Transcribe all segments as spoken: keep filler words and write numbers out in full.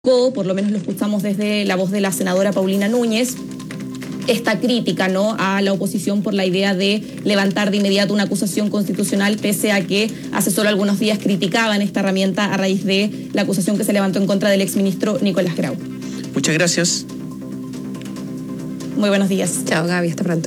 por lo menos lo escuchamos desde la voz de la senadora Paulina Núñez, esta crítica, ¿no?, a la oposición por la idea de levantar de inmediato una acusación constitucional, pese a que hace solo algunos días criticaban esta herramienta a raíz de la acusación que se levantó en contra del exministro Nicolás Grau. Muchas gracias. Muy buenos días. Chao, Gaby, hasta pronto.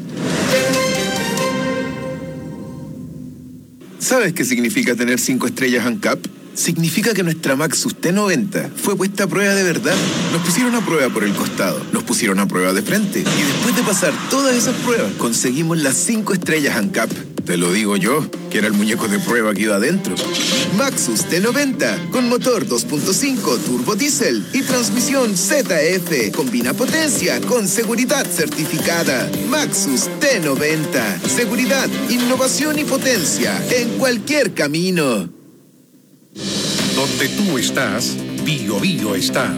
¿Sabes qué significa tener cinco estrellas ANCAP? Significa que nuestra Maxus T noventa fue puesta a prueba de verdad. Nos pusieron a prueba por el costado, nos pusieron a prueba de frente, y después de pasar todas esas pruebas, conseguimos las cinco estrellas ANCAP. Te lo digo yo, que era el muñeco de prueba que iba adentro. Maxus T noventa, con motor dos punto cinco turbo diésel y transmisión Z F. Combina potencia con seguridad certificada. Maxus T noventa. Seguridad, innovación y potencia en cualquier camino. Donde tú estás, Bio Bio está.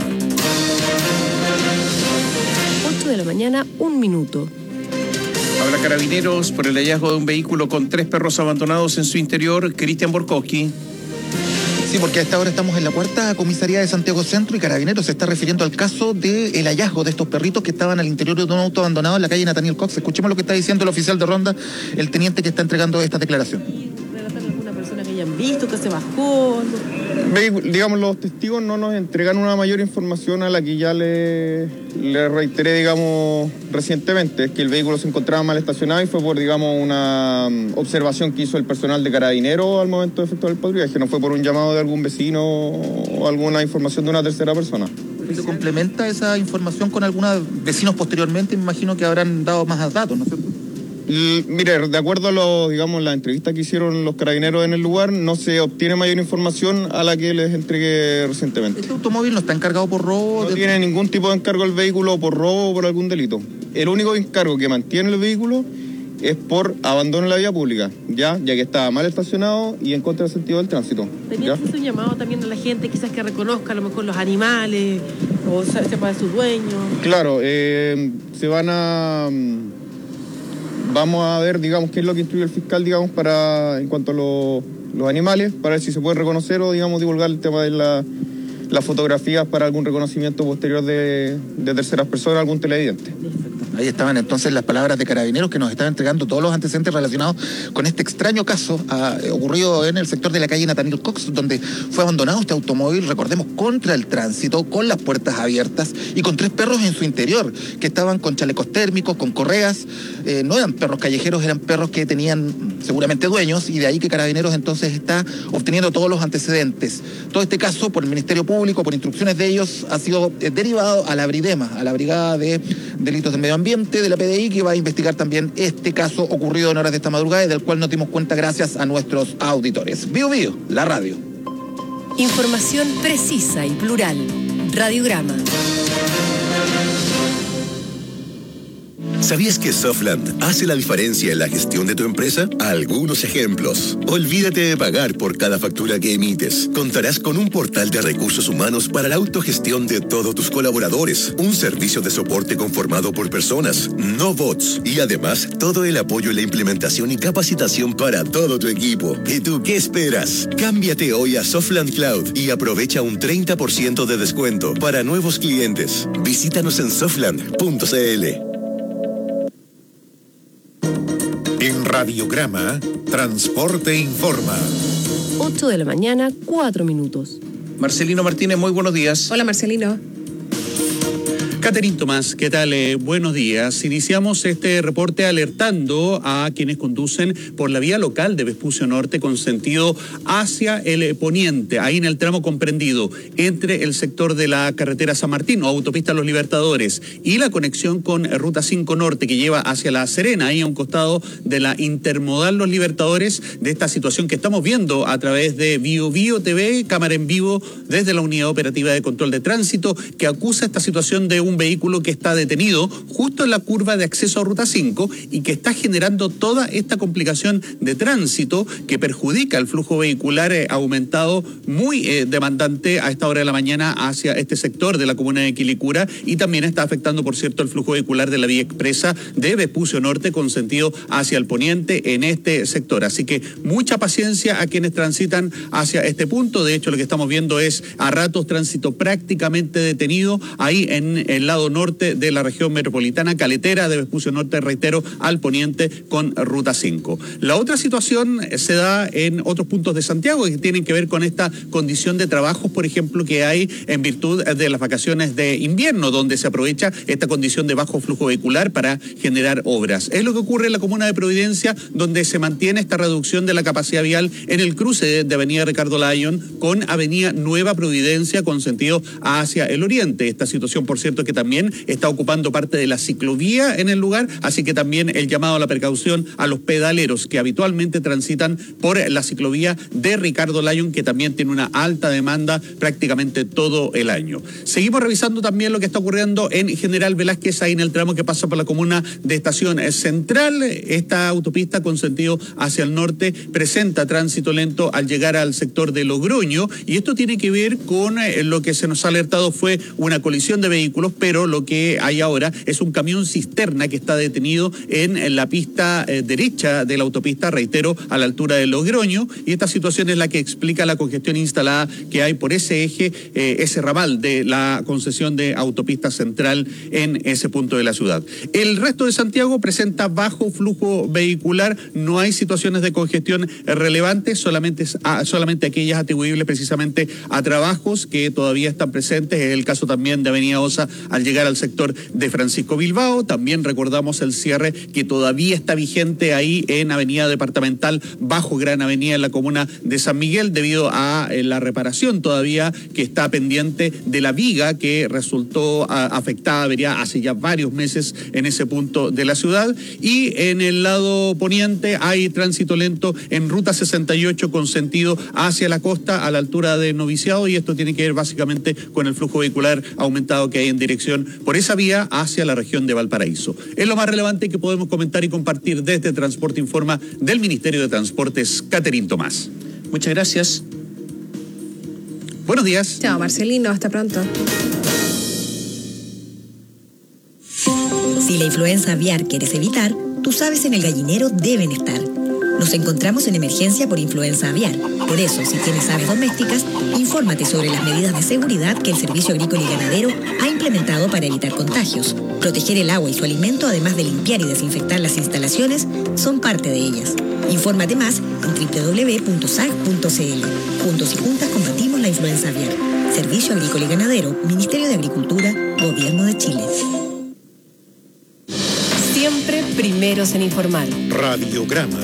ocho de la mañana, un minuto. Habla Carabineros por el hallazgo de un vehículo con tres perros abandonados en su interior. Cristian Borkowski. Sí, porque a esta hora estamos en la cuarta comisaría de Santiago Centro y Carabineros se está refiriendo al caso del hallazgo de estos perritos que estaban al interior de un auto abandonado en la calle Nathaniel Cox. Escuchemos lo que está diciendo el oficial de ronda, el teniente que está entregando esta declaración. Que hayan visto, que se bajó. Digamos, los testigos no nos entregan una mayor información a la que ya le, le reiteré, digamos, recientemente, es que el vehículo se encontraba mal estacionado y fue por, digamos, una observación que hizo el personal de Carabineros al momento de efectuar el patrullaje, no fue por un llamado de algún vecino o alguna información de una tercera persona. ¿Se complementa esa información con algunos vecinos posteriormente? Me imagino que habrán dado más datos, ¿no es cierto? Y, mire, de acuerdo a los, digamos, la entrevista que hicieron los carabineros en el lugar, no se obtiene mayor información a la que les entregué recientemente. ¿Este automóvil no está encargado por robo? No de... tiene ningún tipo de encargo el vehículo por robo o por algún delito. El único encargo que mantiene el vehículo es por abandono en la vía pública, ya, ya que estaba mal estacionado y en contra del sentido del tránsito. ¿Tenía que hacer un llamado también a la gente, quizás que reconozca a lo mejor los animales o sepa de sus dueños? Claro, eh, se van a... Vamos a ver, digamos, qué es lo que instruye el fiscal, digamos, para en cuanto a lo, los animales, para ver si se puede reconocer o, digamos, divulgar el tema de la, las fotografías para algún reconocimiento posterior de, de terceras personas, algún televidente. Ahí estaban entonces las palabras de Carabineros que nos están entregando todos los antecedentes relacionados con este extraño caso ah, ocurrido en el sector de la calle Nathaniel Cox, donde fue abandonado este automóvil, recordemos, contra el tránsito, con las puertas abiertas y con tres perros en su interior, que estaban con chalecos térmicos, con correas. Eh, no eran perros callejeros, eran perros que tenían seguramente dueños, y de ahí que Carabineros entonces está obteniendo todos los antecedentes. Todo este caso, por el Ministerio Público, por instrucciones de ellos, ha sido eh, derivado a la Bridema, a la Brigada de Delitos de Medio Ambiente de la P D I, que va a investigar también este caso ocurrido en horas de esta madrugada y del cual nos dimos cuenta gracias a nuestros auditores. Bio Bio, la radio. Información precisa y plural. Radiograma. ¿Sabías que Softland hace la diferencia en la gestión de tu empresa? Algunos ejemplos. Olvídate de pagar por cada factura que emites. Contarás con un portal de recursos humanos para la autogestión de todos tus colaboradores. Un servicio de soporte conformado por personas, no bots. Y además, todo el apoyo en la implementación y capacitación para todo tu equipo. ¿Y tú qué esperas? Cámbiate hoy a Softland Cloud y aprovecha un treinta por ciento de descuento para nuevos clientes. Visítanos en softland punto c l. En Radiograma, Transporte Informa. ocho de la mañana, cuatro minutos. Marcelino Martínez, muy buenos días. Hola, Marcelino. Catherine Tomás, ¿qué tal? Eh, buenos días. Iniciamos este reporte alertando a quienes conducen por la vía local de Vespucio Norte con sentido hacia el poniente, ahí en el tramo comprendido entre el sector de la carretera San Martín o autopista Los Libertadores y la conexión con Ruta cinco Norte que lleva hacia La Serena, ahí a un costado de la intermodal Los Libertadores, de esta situación que estamos viendo a través de Bio Bio T V, cámara en vivo desde la Unidad Operativa de Control de Tránsito, que acusa esta situación de un un vehículo que está detenido justo en la curva de acceso a Ruta cinco y que está generando toda esta complicación de tránsito que perjudica el flujo vehicular eh, aumentado muy eh, demandante a esta hora de la mañana hacia este sector de la comuna de Quilicura, y también está afectando, por cierto, el flujo vehicular de la vía expresa de Vespucio Norte con sentido hacia el poniente en este sector. Así que mucha paciencia a quienes transitan hacia este punto. De hecho, lo que estamos viendo es a ratos tránsito prácticamente detenido ahí en el lado norte de la región metropolitana, caletera de Vespucio Norte, reitero, al poniente con Ruta cinco. La otra situación se da en otros puntos de Santiago que tienen que ver con esta condición de trabajos, por ejemplo, que hay en virtud de las vacaciones de invierno, donde se aprovecha esta condición de bajo flujo vehicular para generar obras. Es lo que ocurre en la comuna de Providencia, donde se mantiene esta reducción de la capacidad vial en el cruce de Avenida Ricardo Lyon con Avenida Nueva Providencia con sentido hacia el oriente. Esta situación, por cierto, que también está ocupando parte de la ciclovía en el lugar, así que también el llamado a la precaución a los pedaleros que habitualmente transitan por la ciclovía de Ricardo Lyon, que también tiene una alta demanda prácticamente todo el año. Seguimos revisando también lo que está ocurriendo en General Velázquez, ahí en el tramo que pasa por la comuna de Estación Central. Esta autopista con sentido hacia el norte presenta tránsito lento al llegar al sector de Logroño, y esto tiene que ver con eh, lo que se nos ha alertado fue una colisión de vehículos, pero lo que hay ahora es un camión cisterna que está detenido en, en la pista eh, derecha de la autopista, reitero, a la altura de Logroño, y esta situación es la que explica la congestión instalada que hay por ese eje, eh, ese ramal de la concesión de autopista central en ese punto de la ciudad. El resto de Santiago presenta bajo flujo vehicular, no hay situaciones de congestión relevantes, solamente, solamente aquellas atribuibles precisamente a trabajos que todavía están presentes. Es el caso también de Avenida Osa al llegar al sector de Francisco Bilbao. También recordamos el cierre que todavía está vigente ahí en Avenida Departamental bajo Gran Avenida en la comuna de San Miguel, debido a eh, la reparación todavía que está pendiente de la viga que resultó a, afectada, vería, hace ya varios meses en ese punto de la ciudad. Y en el lado poniente hay tránsito lento en Ruta sesenta y ocho con sentido hacia la costa a la altura de Noviciado, y esto tiene que ver básicamente con el flujo vehicular aumentado que hay en dirección por esa vía hacia la región de Valparaíso. Es lo más relevante que podemos comentar y compartir desde Transporte Informa del Ministerio de Transportes. Catherine Tomás. Muchas gracias. Buenos días. Chao, Marcelino. Hasta pronto. Si la influenza aviar quieres evitar, tus aves en el gallinero deben estar. Nos encontramos en emergencia por influenza aviar. Por eso, si tienes aves domésticas, infórmate sobre las medidas de seguridad que el Servicio Agrícola y Ganadero ha implementado para evitar contagios. Proteger el agua y su alimento, además de limpiar y desinfectar las instalaciones, son parte de ellas. Infórmate más en doble u doble u doble u punto s a g punto c l. Juntos y juntas combatimos la influenza aviar. Servicio Agrícola y Ganadero, Ministerio de Agricultura, Gobierno de Chile. Siempre primeros en informar. Radiograma.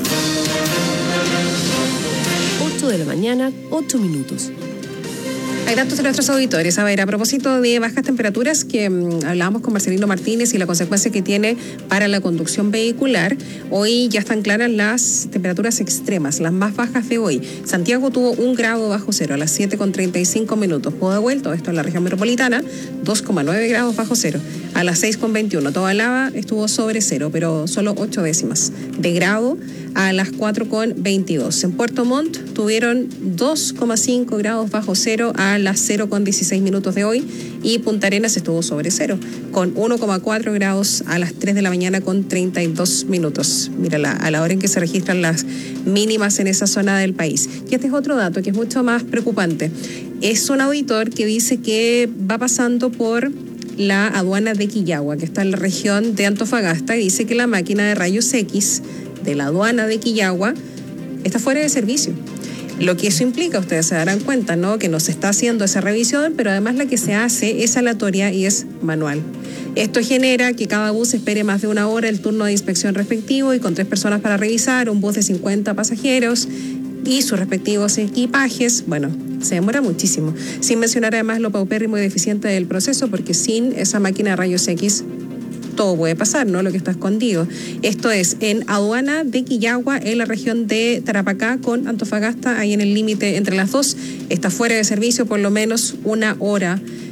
ocho de la mañana, ocho minutos. Hay datos de nuestros auditores. A ver, a propósito de bajas temperaturas que mmm, hablábamos con Marcelino Martínez y la consecuencia que tiene para la conducción vehicular, hoy ya están claras las temperaturas extremas, las más bajas de hoy. Santiago tuvo un grado bajo cero a las siete con treinta y cinco minutos. Pudahuel, esto en la región metropolitana, dos coma nueve grados bajo cero a las seis con veintiuno. Tobalaba estuvo sobre cero, pero solo ocho décimas de grado a las cuatro con veintidós. En Puerto Montt tuvieron dos coma cinco grados bajo cero a las cero con dieciséis minutos de hoy, y Punta Arenas estuvo sobre cero con uno coma cuatro grados a las tres de la mañana con treinta y dos minutos. Mira, la, a la hora en que se registran las mínimas en esa zona del país. Y este es otro dato que es mucho más preocupante. Es un auditor que dice que va pasando por la aduana de Quillagua, que está en la región de Antofagasta, y dice que la máquina de rayos X de la aduana de Quillagua está fuera de servicio. Lo que eso implica, ustedes se darán cuenta, ¿no?, que no se está haciendo esa revisión, pero además la que se hace es aleatoria y es manual. Esto genera que cada bus espere más de una hora el turno de inspección respectivo, y con tres personas para revisar, un bus de cincuenta pasajeros y sus respectivos equipajes, bueno, se demora muchísimo. Sin mencionar además lo paupérrimo y deficiente del proceso, porque sin esa máquina de rayos X todo puede pasar, ¿no?, lo que está escondido. Esto es en aduana de Quillagua, en la región de Tarapacá con Antofagasta, ahí en el límite entre las dos. Está fuera de servicio por lo menos una hora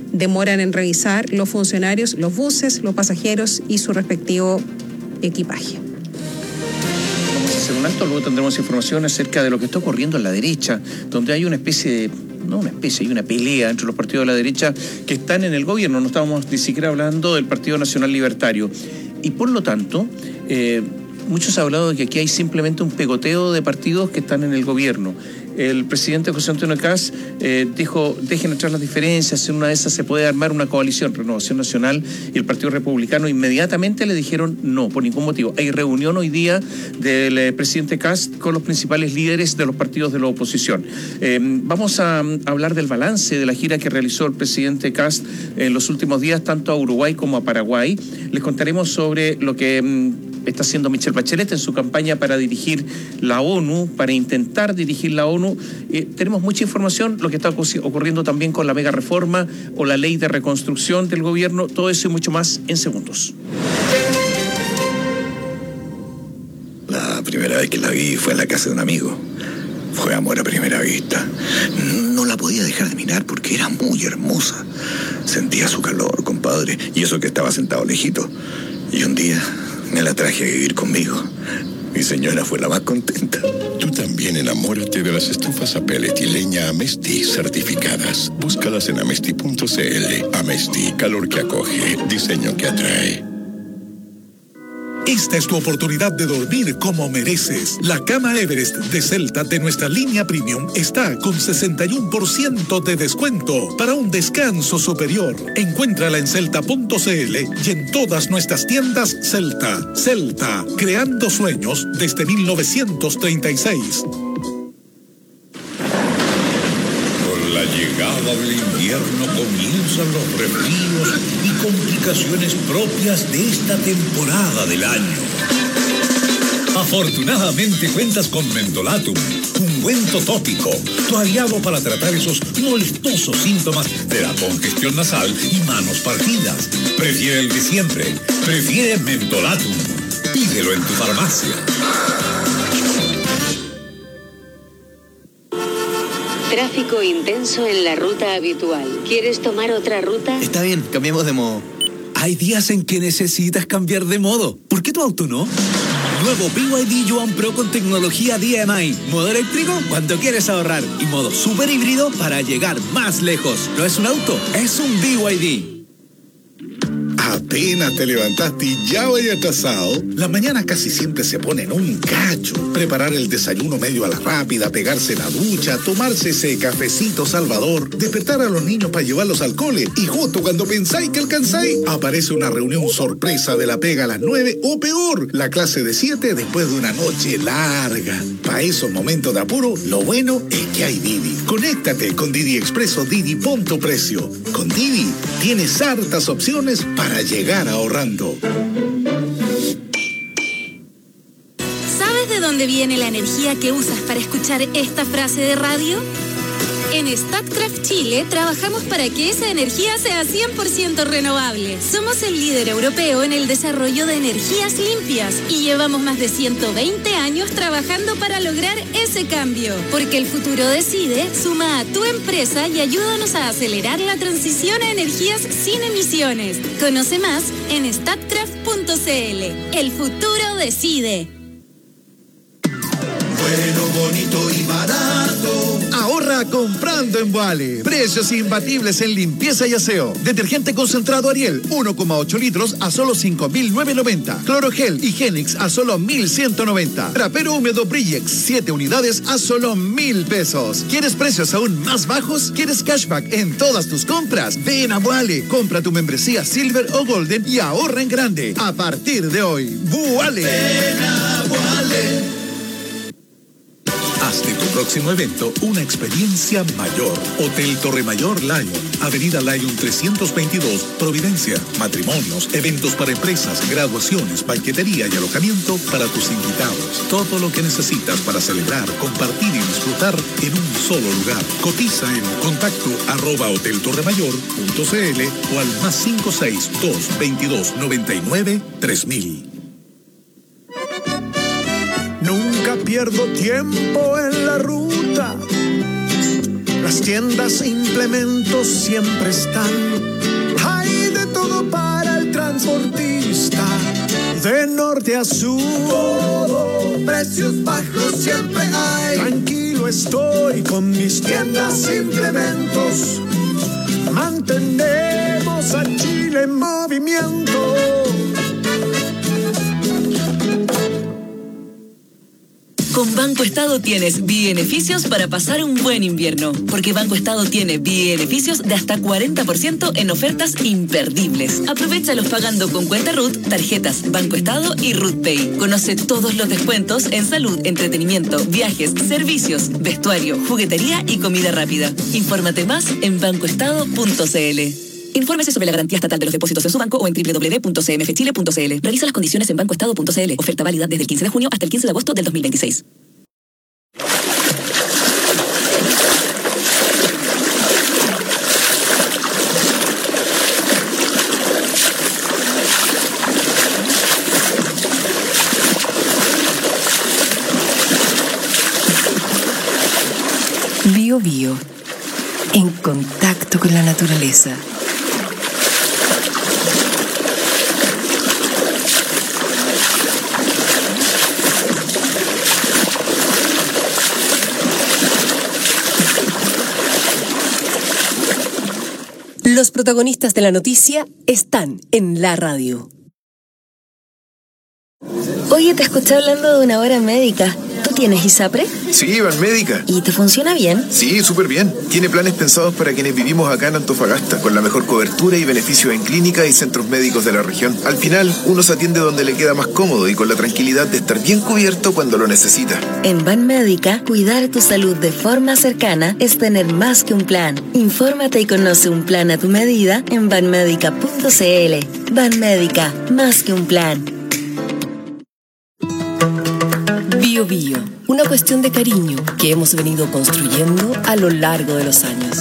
demoran en revisar los funcionarios, los buses, los pasajeros y su respectivo equipaje. Vamos a hacer un alto, luego tendremos información acerca de lo que está ocurriendo en la derecha, donde hay una especie de, no una especie, hay una pelea entre los partidos de la derecha que están en el gobierno. No estábamos ni siquiera hablando del Partido Nacional Libertario. Y por lo tanto, eh, muchos han hablado de que aquí hay simplemente un pegoteo de partidos que están en el gobierno. El presidente José Antonio Kast eh, dijo, dejen atrás las diferencias, en una de esas se puede armar una coalición, Renovación Nacional y el Partido Republicano. Inmediatamente le dijeron no, por ningún motivo. Hay reunión hoy día del eh, presidente Kast con los principales líderes de los partidos de la oposición. Eh, vamos a, a hablar del balance de la gira que realizó el presidente Kast en los últimos días, tanto a Uruguay como a Paraguay. Les contaremos sobre lo que mm, está haciendo Michelle Bachelet en su campaña para dirigir la ONU, para intentar dirigir la ONU. Eh, tenemos mucha información, lo que está ocurriendo también con la mega reforma o la ley de reconstrucción del gobierno, todo eso y mucho más en segundos. La primera vez que la vi fue en la casa de un amigo. Fue amor a primera vista. No la podía dejar de mirar porque era muy hermosa. Sentía su calor, compadre, y eso que estaba sentado lejito. Y un día me la traje a vivir conmigo. Mi señora fue la más contenta. Tú también enamórate de las estufas a pellet y leña Amesti certificadas. Búscalas en amesti punto c l. Amesti, calor que acoge, diseño que atrae. Esta es tu oportunidad de dormir como mereces. La cama Everest de Celta de nuestra línea Premium está con sesenta y uno por ciento de descuento para un descanso superior. Encuéntrala en celta punto c l y en todas nuestras tiendas Celta. Celta, creando sueños desde mil novecientos treinta y seis. Con la llegada del invierno comienzan los resfríos y complicaciones propias de esta temporada del año. Afortunadamente cuentas con Mentolatum, ungüento tópico, tu aliado para tratar esos molestosos síntomas de la congestión nasal y manos partidas. Prefiere el de siempre, prefiere Mentolatum. Pídelo en tu farmacia. Tráfico intenso en la ruta habitual. ¿Quieres tomar otra ruta? Está bien, cambiemos de modo. Hay días en que necesitas cambiar de modo. ¿Por qué tu auto no? Nuevo B Y D Yuan Pro con tecnología D M I. Modo eléctrico cuando quieres ahorrar. Y modo super híbrido para llegar más lejos. No es un auto, es un B Y D. Apenas te levantaste y ya voy atrasado. La mañana casi siempre se pone en un cacho. Preparar el desayuno medio a la rápida, pegarse la ducha, tomarse ese cafecito salvador, despertar a los niños para llevarlos al cole y justo cuando pensáis que alcanzáis, aparece una reunión sorpresa de la pega a las nueve o peor, la clase de siete después de una noche larga. Para esos momentos de apuro, lo bueno es que hay Didi. Conéctate con Didi Expreso Didi Punto Precio. Con Didi tienes hartas opciones para llegar ahorrando. ¿Sabes de dónde viene la energía que usas para escuchar esta frase de radio? En Statkraft Chile trabajamos para que esa energía sea cien por ciento renovable. Somos el líder europeo en el desarrollo de energías limpias y llevamos más de ciento veinte años trabajando para lograr ese cambio. Porque el futuro decide, suma a tu empresa y ayúdanos a acelerar la transición a energías sin emisiones. Conoce más en statkraft punto c l. El futuro decide. Bueno, bonito y barato. Ahorra comprando en Boale. Precios imbatibles en limpieza y aseo. Detergente concentrado Ariel, uno coma ocho litros a solo cinco mil novecientos noventa. Clorogel Higienix a solo mil ciento noventa. Trapero húmedo Brillex, siete unidades a solo mil pesos. ¿Quieres precios aún más bajos? ¿Quieres cashback en todas tus compras? Ven a Boale. Compra tu membresía Silver o Golden y ahorra en grande. A partir de hoy, Boale. Ven a Boale. Haz de tu próximo evento una experiencia mayor. Hotel Torre Mayor Lion, Avenida Lion trescientos veintidós, Providencia. Matrimonios, eventos para empresas, graduaciones, banquetería y alojamiento para tus invitados. Todo lo que necesitas para celebrar, compartir y disfrutar en un solo lugar. Cotiza en contacto arroba hoteltorremayor.cl o al más cinco seis dos veintidós noventa y nueve tres mil. Nunca pierdo tiempo en la ruta. Las tiendas e implementos siempre están. Hay de todo para el transportista, de norte a sur. Todo, precios bajos siempre hay. Tranquilo estoy con mis tiendas e implementos. Mantenemos a Chile en movimiento. Con Banco Estado tienes beneficios para pasar un buen invierno, porque Banco Estado tiene beneficios de hasta cuarenta por ciento en ofertas imperdibles. Aprovéchalos pagando con cuenta R U T, tarjetas Banco Estado y R U T Pay. Conoce todos los descuentos en salud, entretenimiento, viajes, servicios, vestuario, juguetería y comida rápida. Infórmate más en banco estado punto c l. Infórmese sobre la garantía estatal de los depósitos en su banco o en doble u doble u doble u punto c m f chile punto c l. Revisa las condiciones en banco estado punto c l. Oferta válida desde el quince de junio hasta el quince de agosto del dos mil veintiséis. Bio Bio. En contacto con la naturaleza. Los protagonistas de la noticia están en la radio. Oye, te escuché hablando de una hora médica. ¿Tú tienes ISAPRE? Sí, Banmédica. ¿Y te funciona bien? Sí, súper bien. Tiene planes pensados para quienes vivimos acá en Antofagasta, con la mejor cobertura y beneficios en clínicas y centros médicos de la región. Al final, uno se atiende donde le queda más cómodo y con la tranquilidad de estar bien cubierto cuando lo necesita. En Banmédica, cuidar tu salud de forma cercana es tener más que un plan. Infórmate y conoce un plan a tu medida en banmédica punto c l. Banmédica, más que un plan. Bio Bio, una cuestión de cariño que hemos venido construyendo a lo largo de los años.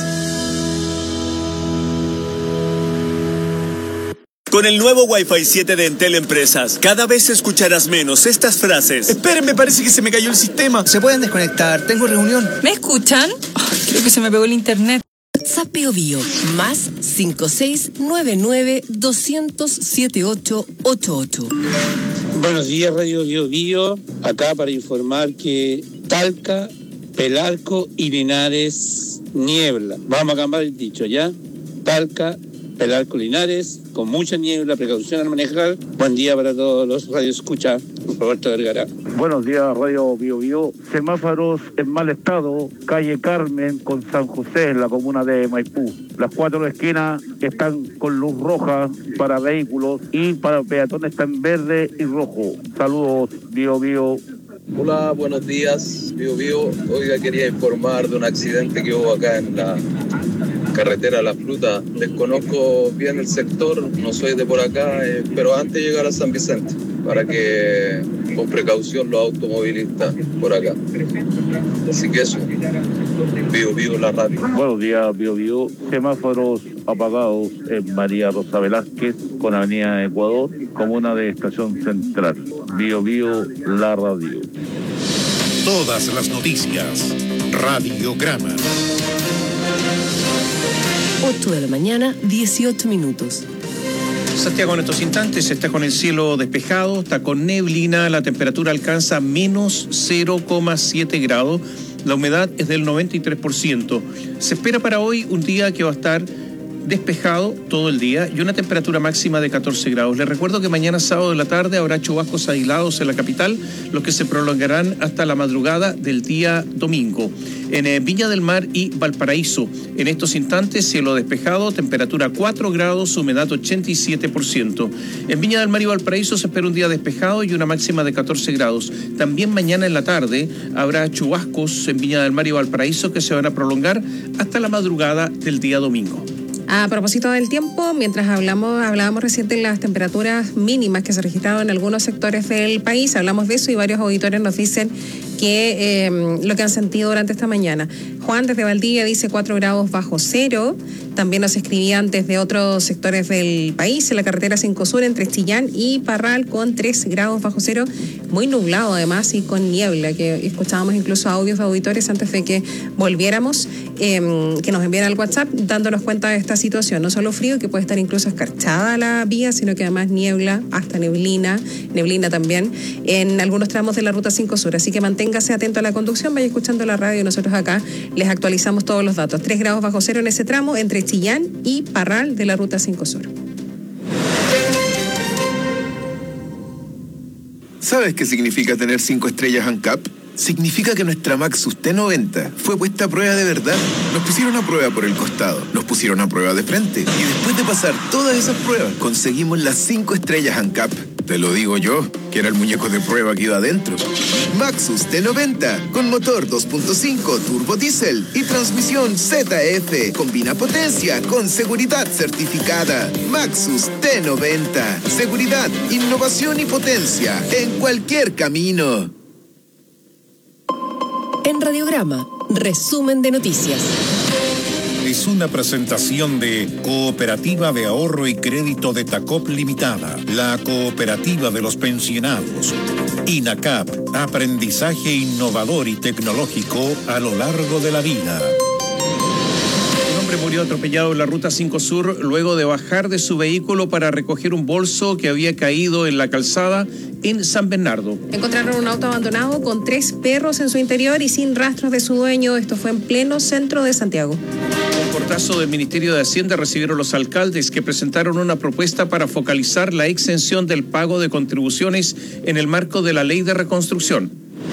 Con el nuevo Wi-Fi siete de Entel Empresas, cada vez escucharás menos estas frases. Esperen, me parece que se me cayó el sistema. Se pueden desconectar, tengo reunión. ¿Me escuchan? Ay, creo que se me pegó el internet. WhatsApp Bio Bio, más cinco seis nueve nueve dos cero cero siete ocho ocho ocho. Buenos días, Radio Bio Bio. Acá para informar que Talca, Pelarco y Linares niebla. Vamos a cambiar el dicho, ¿ya? Talca, Pelarco, Linares, con mucha niebla, precaución al manejar. Buen día para todos los radioescuchas. Roberto Vergara. Buenos días, Radio Bio Bio. Semáforos en mal estado, calle Carmen con San José en la comuna de Maipú. Las cuatro esquinas están con luz roja para vehículos y para peatones están verde y rojo. Saludos, Bio Bio. Hola, buenos días, Bio Bio. Oiga, quería informar de un accidente que hubo acá en la carretera La Fruta. Desconozco bien el sector, no soy de por acá, eh, pero antes de llegar a San Vicente, para que con precaución los automovilistas por acá. Así que eso, Bio Bio, la radio. Buenos días, Bio Bio. Semáforos apagados en María Rosa Velázquez con Avenida Ecuador, comuna de Estación Central. Bio Bio, la radio. Todas las noticias. Radiograma. ocho de la mañana, dieciocho minutos. Santiago en estos instantes está con el cielo despejado, está con neblina, la temperatura alcanza menos cero coma siete grados, la humedad es del noventa y tres por ciento. Se espera para hoy un día que va a estar despejado todo el día y una temperatura máxima de catorce grados. Les recuerdo que mañana sábado de la tarde habrá chubascos aislados en la capital, los que se prolongarán hasta la madrugada del día domingo. En eh, Viña del Mar y Valparaíso, en estos instantes cielo despejado, temperatura cuatro grados, humedad ochenta y siete por ciento. En Viña del Mar y Valparaíso se espera un día despejado y una máxima de catorce grados. También mañana en la tarde habrá chubascos en Viña del Mar y Valparaíso que se van a prolongar hasta la madrugada del día domingo. A propósito del tiempo, mientras hablamos, hablábamos recién de las temperaturas mínimas que se registraron en algunos sectores del país, hablamos de eso y varios auditores nos dicen que eh, lo que han sentido durante esta mañana. Juan desde Valdivia dice cuatro grados bajo cero. También nos escribían desde otros sectores del país, en la carretera cinco Sur entre Chillán y Parral con tres grados bajo cero, muy nublado además y con niebla, que escuchábamos incluso audios de auditores antes de que volviéramos, eh, que nos enviaran al WhatsApp dándonos cuenta de esta situación. No solo frío, que puede estar incluso escarchada la vía, sino que además niebla, hasta neblina, neblina también, en algunos tramos de la ruta cinco Sur. Así que manténgase atento a la conducción, vaya escuchando la radio y nosotros acá les actualizamos todos los datos. tres grados bajo cero en ese tramo entre Chillán y Parral de la ruta cinco Sur. ¿Sabes qué significa tener cinco estrellas ANCAP? Significa que nuestra Maxus T noventa fue puesta a prueba de verdad. Nos pusieron a prueba por el costado, nos pusieron a prueba de frente y después de pasar todas esas pruebas conseguimos las cinco estrellas ANCAP. Te lo digo yo, que era el muñeco de prueba que iba adentro. Maxus T noventa, con motor dos punto cinco turbo diésel y transmisión Z F. Combina potencia con seguridad certificada. Maxus T noventa. Seguridad, innovación y potencia en cualquier camino. En Radiograma, resumen de noticias. Es una presentación de Cooperativa de Ahorro y Crédito de Tacop Limitada, la cooperativa de los pensionados. INACAP, aprendizaje innovador y tecnológico a lo largo de la vida. Un hombre murió atropellado en la ruta cinco Sur luego de bajar de su vehículo para recoger un bolso que había caído en la calzada en San Bernardo. Encontraron un auto abandonado con tres perros en su interior y sin rastros de su dueño. Esto fue en pleno centro de Santiago. Un portazo del Ministerio de Hacienda recibieron los alcaldes que presentaron una propuesta para focalizar la exención del pago de contribuciones en el marco de la Ley de Reconstrucción.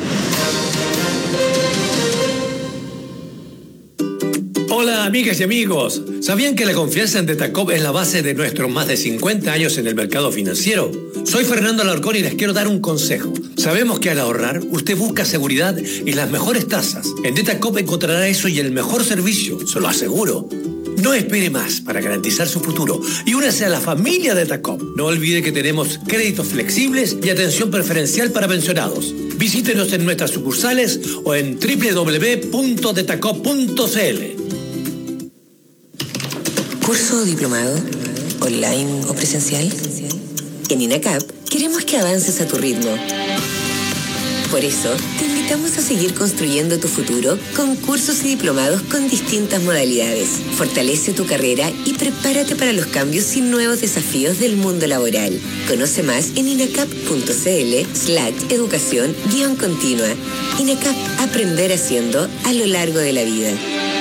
Hola amigas y amigos, ¿sabían que la confianza en Detacop es la base de nuestros más de cincuenta años en el mercado financiero? Soy Fernando Alarcón y les quiero dar un consejo. Sabemos que al ahorrar, usted busca seguridad y las mejores tasas. En Detacop encontrará eso y el mejor servicio, se lo aseguro. No espere más para garantizar su futuro y únase a la familia de Detacop. No olvide que tenemos créditos flexibles y atención preferencial para pensionados. Visítenos en nuestras sucursales o en doble u doble u doble u punto detacop punto c l. ¿Curso o diplomado? ¿Online o presencial? En INACAP queremos que avances a tu ritmo. Por eso, te invitamos a seguir construyendo tu futuro con cursos y diplomados con distintas modalidades. Fortalece tu carrera y prepárate para los cambios y nuevos desafíos del mundo laboral. Conoce más en inacap punto c l slash educación guión continua. INACAP, aprender haciendo a lo largo de la vida.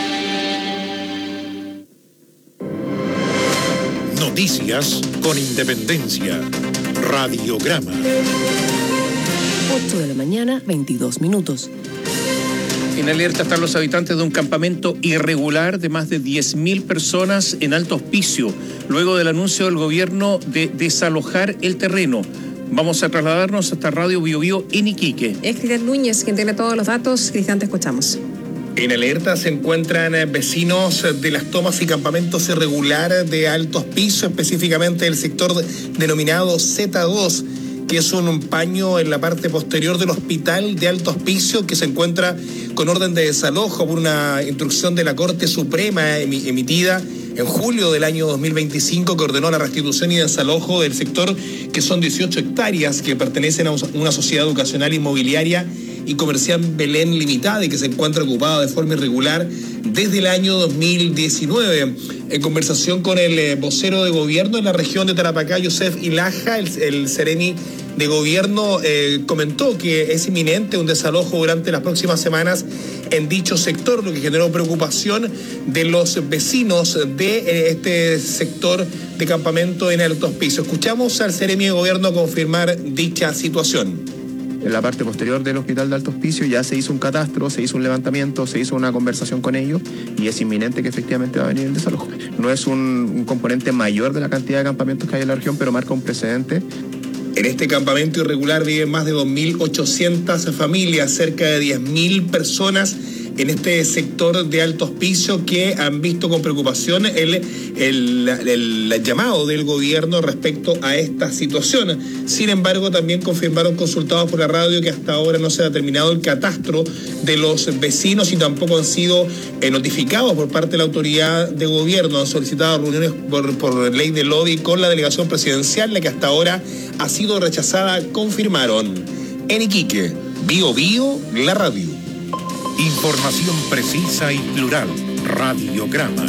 Noticias con independencia. Radiograma. ocho de la mañana, veintidós minutos. En alerta están los habitantes de un campamento irregular de más de diez mil personas en Alto Hospicio, luego del anuncio del gobierno de desalojar el terreno. Vamos a trasladarnos hasta Radio Bio Bio en Iquique. Es Cristian Núñez quien tiene todos los datos. Cristian, te escuchamos. En alerta se encuentran vecinos de las tomas y campamentos irregulares de Alto Hospicio, específicamente el sector denominado Z dos, que es un paño en la parte posterior del hospital de Alto Hospicio que se encuentra con orden de desalojo por una instrucción de la Corte Suprema emitida en julio del año dos mil veinticinco, que ordenó la restitución y desalojo del sector, que son dieciocho hectáreas que pertenecen a una sociedad educacional inmobiliaria y comercial Belén Limitada y que se encuentra ocupada de forma irregular desde el año dos mil diecinueve. En conversación con el vocero de gobierno en la región de Tarapacá, Yosef Ilaja, el, el seremi de gobierno eh, comentó que es inminente un desalojo durante las próximas semanas en dicho sector, lo que generó preocupación de los vecinos de eh, este sector de campamento en Alto Hospicio. Escuchamos al seremi de gobierno confirmar dicha situación. En la parte posterior del hospital de Alto Hospicio ya se hizo un catastro, se hizo un levantamiento, se hizo una conversación con ellos y es inminente que efectivamente va a venir el desalojo. No es un, un componente mayor de la cantidad de campamentos que hay en la región, pero marca un precedente. En este campamento irregular viven más de dos mil ochocientas familias, cerca de diez mil personas en este sector de Alto Hospicio que han visto con preocupación el, el, el, el llamado del gobierno respecto a esta situación. Sin embargo, también confirmaron consultados por la radio que hasta ahora no se ha terminado el catastro de los vecinos y tampoco han sido eh, notificados por parte de la autoridad de gobierno. Han solicitado reuniones por, por ley de lobby con la delegación presidencial, la que hasta ahora ha sido rechazada, confirmaron. En Iquique, Bio Bio, la radio. Información precisa y plural. Radiograma.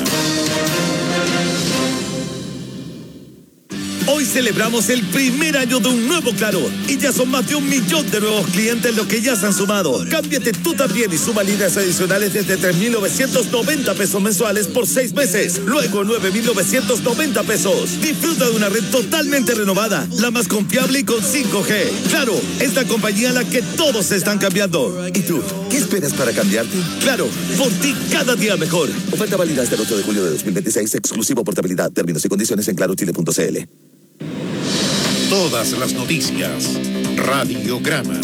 Hoy celebramos el primer año de un nuevo Claro y ya son más de un millón de nuevos clientes los que ya se han sumado. Cámbiate tú también y suma líneas adicionales desde tres mil novecientos noventa pesos mensuales por seis meses, luego nueve mil novecientos noventa pesos. Disfruta de una red totalmente renovada, la más confiable y con cinco G. Claro, es la compañía a la que todos se están cambiando. ¿Y tú? ¿Qué esperas para cambiarte? Claro, por ti cada día mejor. Oferta válida hasta el ocho de julio de dos mil veintiséis, exclusivo portabilidad. Términos y condiciones en claro chile punto c l. Todas las noticias. Radiograma.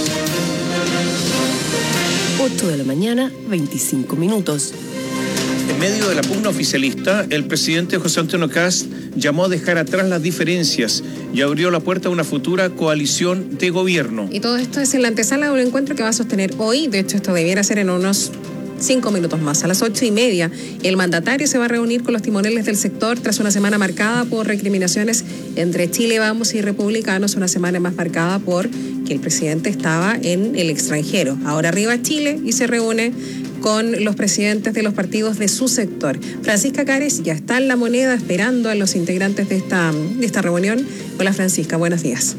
ocho de la mañana, veinticinco minutos. En medio de la pugna oficialista, el presidente José Antonio Kast llamó a dejar atrás las diferencias y abrió la puerta a una futura coalición de gobierno. Y todo esto es en la antesala de un encuentro que va a sostener hoy. De hecho, esto debiera ser en unos cinco minutos más. A las ocho y media, el mandatario se va a reunir con los timoneles del sector tras una semana marcada por recriminaciones entre Chile Vamos y Republicanos, una semana más marcada por que el presidente estaba en el extranjero. Ahora arriba Chile y se reúne con los presidentes de los partidos de su sector. Francisca Cares ya está en La Moneda esperando a los integrantes de esta, de esta reunión. Hola Francisca, buenos días.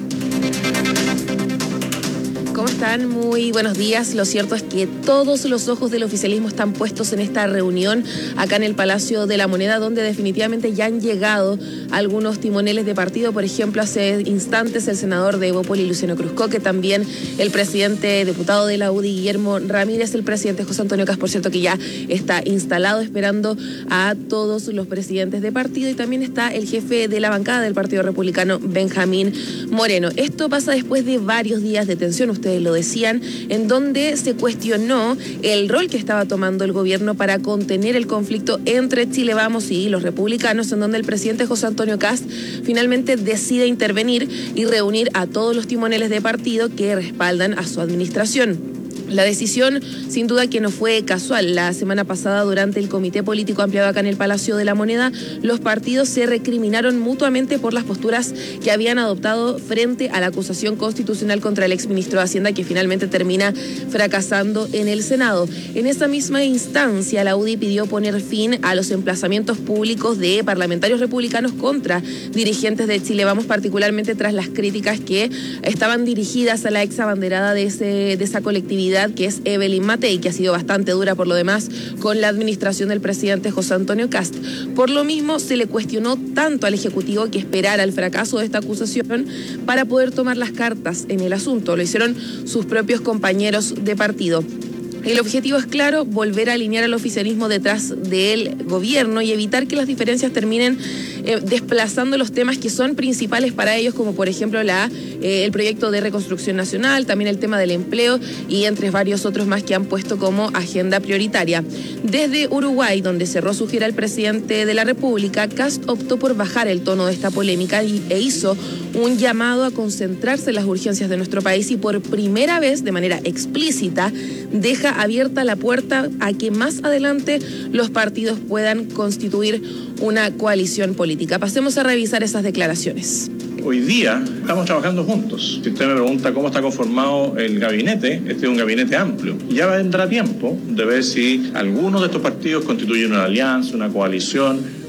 ¿Cómo están? Muy buenos días. Lo cierto es que todos los ojos del oficialismo están puestos en esta reunión acá en el Palacio de la Moneda, donde definitivamente ya han llegado algunos timoneles de partido. Por ejemplo, hace instantes el senador de Evópoli, Luciano Cruzco, que también el presidente diputado de la U D I, Guillermo Ramírez, el presidente José Antonio Kast, por cierto, que ya está instalado esperando a todos los presidentes de partido, y también está el jefe de la bancada del Partido Republicano, Benjamín Moreno. Esto pasa después de varios días de tensión, ustedes lo decían, en donde se cuestionó el rol que estaba tomando el gobierno para contener el conflicto entre Chile Vamos y los republicanos, en donde el presidente José Antonio Kast finalmente decide intervenir y reunir a todos los timoneles de partido que respaldan a su administración. La decisión, sin duda que no fue casual. La semana pasada, durante el comité político ampliado acá en el Palacio de la Moneda, los partidos se recriminaron mutuamente por las posturas que habían adoptado frente a la acusación constitucional contra el exministro de Hacienda, que finalmente termina fracasando en el Senado. En esa misma instancia, la U D I pidió poner fin a los emplazamientos públicos de parlamentarios republicanos contra dirigentes de Chile Vamos, particularmente tras las críticas que estaban dirigidas a la ex abanderada de, ese, de esa colectividad, que es Evelyn Matei, que ha sido bastante dura por lo demás con la administración del presidente José Antonio Kast. Por lo mismo, se le cuestionó tanto al Ejecutivo que esperara el fracaso de esta acusación para poder tomar las cartas en el asunto. Lo hicieron sus propios compañeros de partido. El objetivo es claro: volver a alinear al oficialismo detrás del gobierno y evitar que las diferencias terminen eh, desplazando los temas que son principales para ellos, como por ejemplo la, eh, el proyecto de reconstrucción nacional, también el tema del empleo y entre varios otros más que han puesto como agenda prioritaria. Desde Uruguay, donde cerró su gira el presidente de la República, Kast optó por bajar el tono de esta polémica y, e hizo un llamado a concentrarse en las urgencias de nuestro país, y por primera vez, de manera explícita, deja abierta la puerta a que más adelante los partidos puedan constituir una coalición política. Pasemos a revisar esas declaraciones. Hoy día estamos trabajando juntos. Si usted me pregunta cómo está conformado el gabinete, este es un gabinete amplio. Ya vendrá tiempo de ver si algunos de estos partidos constituyen una alianza, una coalición.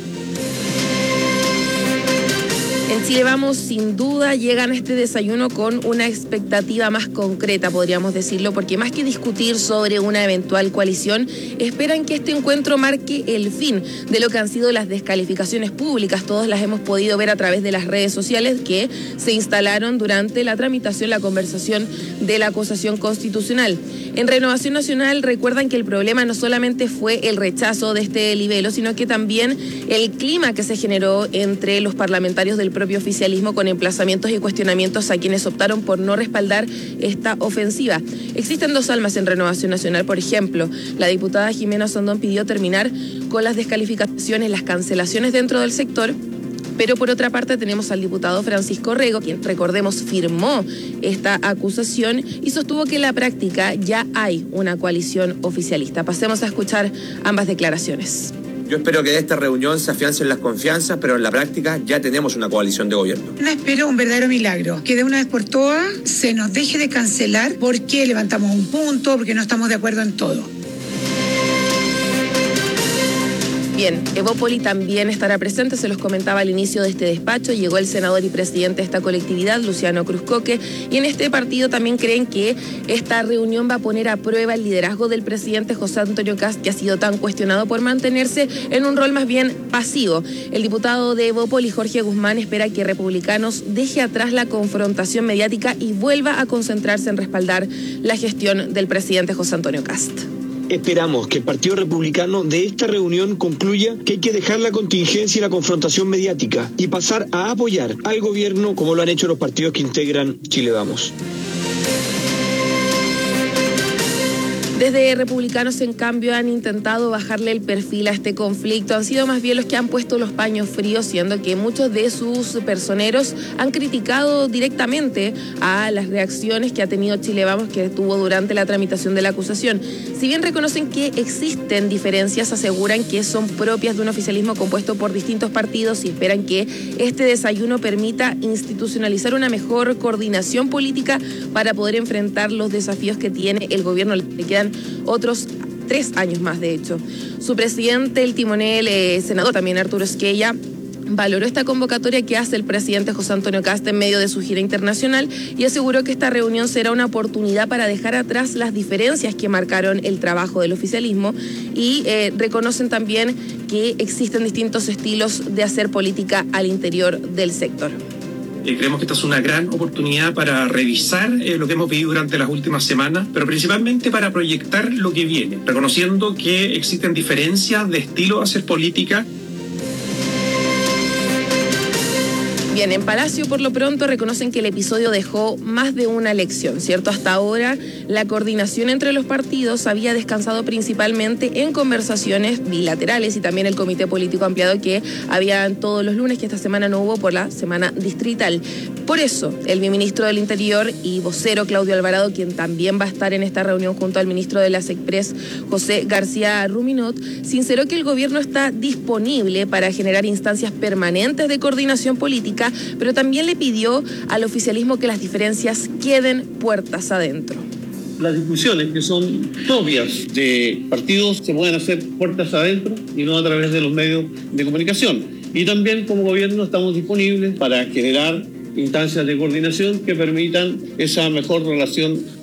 En Chile Vamos, sin duda, llegan a este desayuno con una expectativa más concreta, podríamos decirlo, porque más que discutir sobre una eventual coalición, esperan que este encuentro marque el fin de lo que han sido las descalificaciones públicas. Todas las hemos podido ver a través de las redes sociales que se instalaron durante la tramitación, la conversación de la acusación constitucional. En Renovación Nacional recuerdan que el problema no solamente fue el rechazo de este libelo, sino que también el clima que se generó entre los parlamentarios del propio propio oficialismo con emplazamientos y cuestionamientos a quienes optaron por no respaldar esta ofensiva. Existen dos almas en Renovación Nacional, por ejemplo. La diputada Jimena Sandón pidió terminar con las descalificaciones, las cancelaciones dentro del sector. Pero por otra parte tenemos al diputado Francisco Rego, quien, recordemos, firmó esta acusación y sostuvo que en la práctica ya hay una coalición oficialista. Pasemos a escuchar ambas declaraciones. Yo espero que de esta reunión se afiancen las confianzas, pero en la práctica ya tenemos una coalición de gobierno. No espero un verdadero milagro, que de una vez por todas se nos deje de cancelar porque levantamos un punto, porque no estamos de acuerdo en todo. Bien, Evópoli también estará presente, se los comentaba al inicio de este despacho. Llegó el senador y presidente de esta colectividad, Luciano Cruzcoque, y en este partido también creen que esta reunión va a poner a prueba el liderazgo del presidente José Antonio Kast, que ha sido tan cuestionado por mantenerse en un rol más bien pasivo. El diputado de Evópoli, Jorge Guzmán, espera que Republicanos deje atrás la confrontación mediática y vuelva a concentrarse en respaldar la gestión del presidente José Antonio Kast. Esperamos que el Partido Republicano de esta reunión concluya que hay que dejar la contingencia y la confrontación mediática y pasar a apoyar al gobierno como lo han hecho los partidos que integran Chile Vamos. Desde Republicanos, en cambio, han intentado bajarle el perfil a este conflicto. Han sido más bien los que han puesto los paños fríos, siendo que muchos de sus personeros han criticado directamente a las reacciones que ha tenido Chile Vamos, que tuvo durante la tramitación de la acusación. Si bien reconocen que existen diferencias, aseguran que son propias de un oficialismo compuesto por distintos partidos y esperan que este desayuno permita institucionalizar una mejor coordinación política para poder enfrentar los desafíos que tiene el gobierno. Le quedan otros tres años más, de hecho. Su presidente, el timonel, eh, senador también Arturo Esquella, valoró esta convocatoria que hace el presidente José Antonio Kast en medio de su gira internacional y aseguró que esta reunión será una oportunidad para dejar atrás las diferencias que marcaron el trabajo del oficialismo y eh, reconocen también que existen distintos estilos de hacer política al interior del sector. Eh, creemos que esta es una gran oportunidad para revisar eh, lo que hemos vivido durante las últimas semanas, pero principalmente para proyectar lo que viene, reconociendo que existen diferencias de estilo de hacer política. Bien, en Palacio por lo pronto reconocen que el episodio dejó más de una lección, ¿cierto? Hasta ahora la coordinación entre los partidos había descansado principalmente en conversaciones bilaterales y también el comité político ampliado que había todos los lunes, que esta semana no hubo por la semana distrital. Por eso, el ministro del Interior y vocero Claudio Alvarado, quien también va a estar en esta reunión junto al ministro de la SECPRES, José García Ruminot, sinceró que el gobierno está disponible para generar instancias permanentes de coordinación política, pero también le pidió al oficialismo que las diferencias queden puertas adentro. Las discusiones que son propias de partidos se pueden hacer puertas adentro y no a través de los medios de comunicación. Y también como gobierno estamos disponibles para generar instancias de coordinación que permitan esa mejor relación.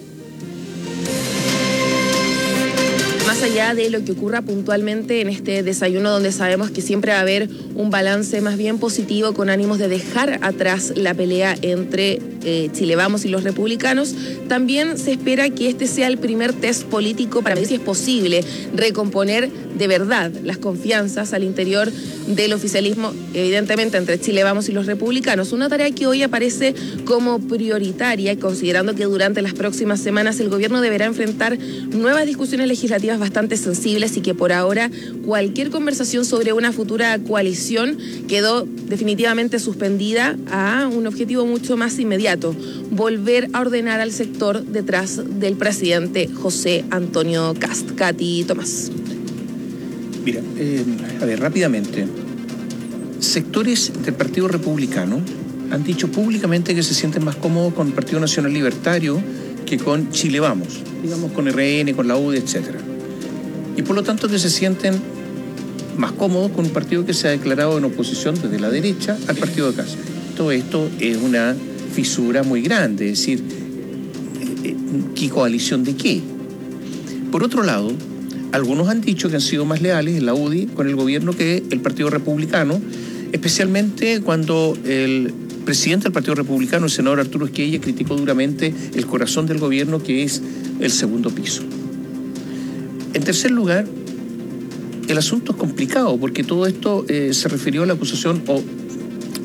Más allá de lo que ocurra puntualmente en este desayuno, donde sabemos que siempre va a haber un balance más bien positivo con ánimos de dejar atrás la pelea entre eh, Chile Vamos y los republicanos, también se espera que este sea el primer test político para ver si es posible recomponer de verdad las confianzas al interior del oficialismo, evidentemente entre Chile Vamos y los republicanos. Una tarea que hoy aparece como prioritaria, considerando que durante las próximas semanas el gobierno deberá enfrentar nuevas discusiones legislativas bastante sensibles y que por ahora cualquier conversación sobre una futura coalición quedó definitivamente suspendida a un objetivo mucho más inmediato: volver a ordenar al sector detrás del presidente José Antonio Kast. Katy Tomás. Mira, eh, a ver, rápidamente. Sectores del Partido Republicano han dicho públicamente que se sienten más cómodos con el Partido Nacional Libertario que con Chile Vamos, digamos con R N, con la U D I, etcétera. Y por lo tanto que se sienten más cómodos con un partido que se ha declarado en oposición desde la derecha al partido de Kast. Todo esto es una fisura muy grande, es decir, ¿qué coalición de qué? Por otro lado, algunos han dicho que han sido más leales en la U D I con el gobierno que el Partido Republicano, especialmente cuando el presidente del Partido Republicano, el senador Arturo Esquella, criticó duramente el corazón del gobierno, que es el segundo piso. En tercer lugar, el asunto es complicado porque todo esto eh, se refirió a la acusación, o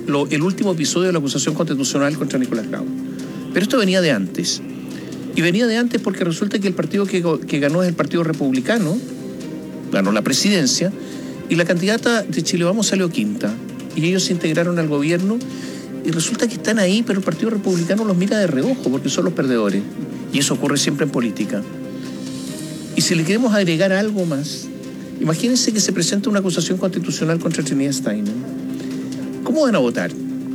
lo, el último episodio de la acusación constitucional contra Nicolás Grau. Pero esto venía de antes. Y venía de antes porque resulta que el partido que, que ganó es el Partido Republicano, ganó la presidencia, y la candidata de Chile Vamos salió quinta. Y ellos se integraron al gobierno y resulta que están ahí, pero el Partido Republicano los mira de reojo porque son los perdedores. Y eso ocurre siempre en política. Y si le queremos agregar algo más, imagínense que se presenta una acusación constitucional contra Trinidad Steiner. ¿Cómo van a votar?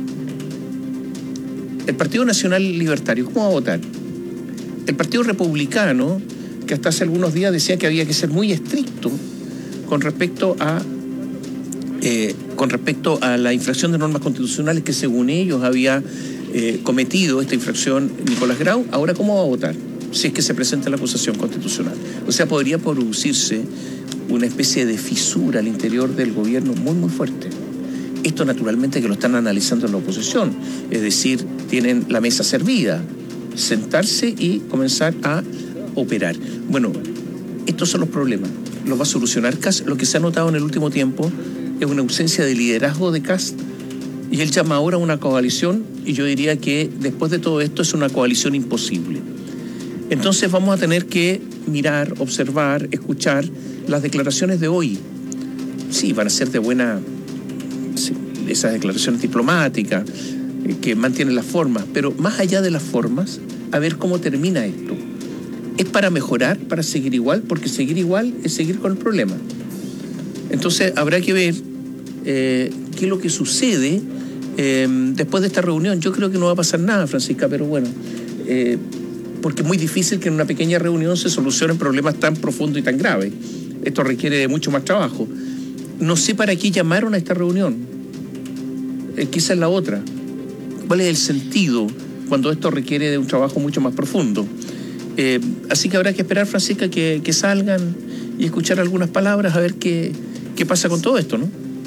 El Partido Nacional Libertario, ¿cómo va a votar? El Partido Republicano, que hasta hace algunos días decía que había que ser muy estricto con respecto a eh, con respecto a la infracción de normas constitucionales que según ellos había eh, cometido esta infracción Nicolás Grau, ahora ¿cómo va a votar? Si es que se presenta la acusación constitucional. O sea, podría producirse una especie de fisura al interior del gobierno muy, muy fuerte. Esto naturalmente que lo están analizando en la oposición, es decir, tienen la mesa servida, sentarse y comenzar a operar. Bueno, estos son los problemas. Los va a solucionar Kast. Lo que se ha notado en el último tiempo es una ausencia de liderazgo de Kast. Y él llama ahora a una coalición, y yo diría que después de todo esto es una coalición imposible. Entonces vamos a tener que mirar, observar, escuchar las declaraciones de hoy. Sí, van a ser de buena... Sí, esas declaraciones diplomáticas eh, que mantienen las formas, pero más allá de las formas, a ver cómo termina esto. ¿Es para mejorar, para seguir igual? Porque seguir igual es seguir con el problema. Entonces habrá que ver eh, qué es lo que sucede eh, después de esta reunión. Yo creo que no va a pasar nada, Francisca, pero bueno, eh, porque es muy difícil que en una pequeña reunión se solucionen problemas tan profundos y tan graves. Esto requiere de mucho más trabajo. No sé para qué llamaron a esta reunión. Eh, quizás la otra. ¿Cuál es el sentido cuando esto requiere de un trabajo mucho más profundo? Eh, así que habrá que esperar, Francisca, que, que salgan y escuchar algunas palabras a ver qué, qué pasa con todo esto, ¿no?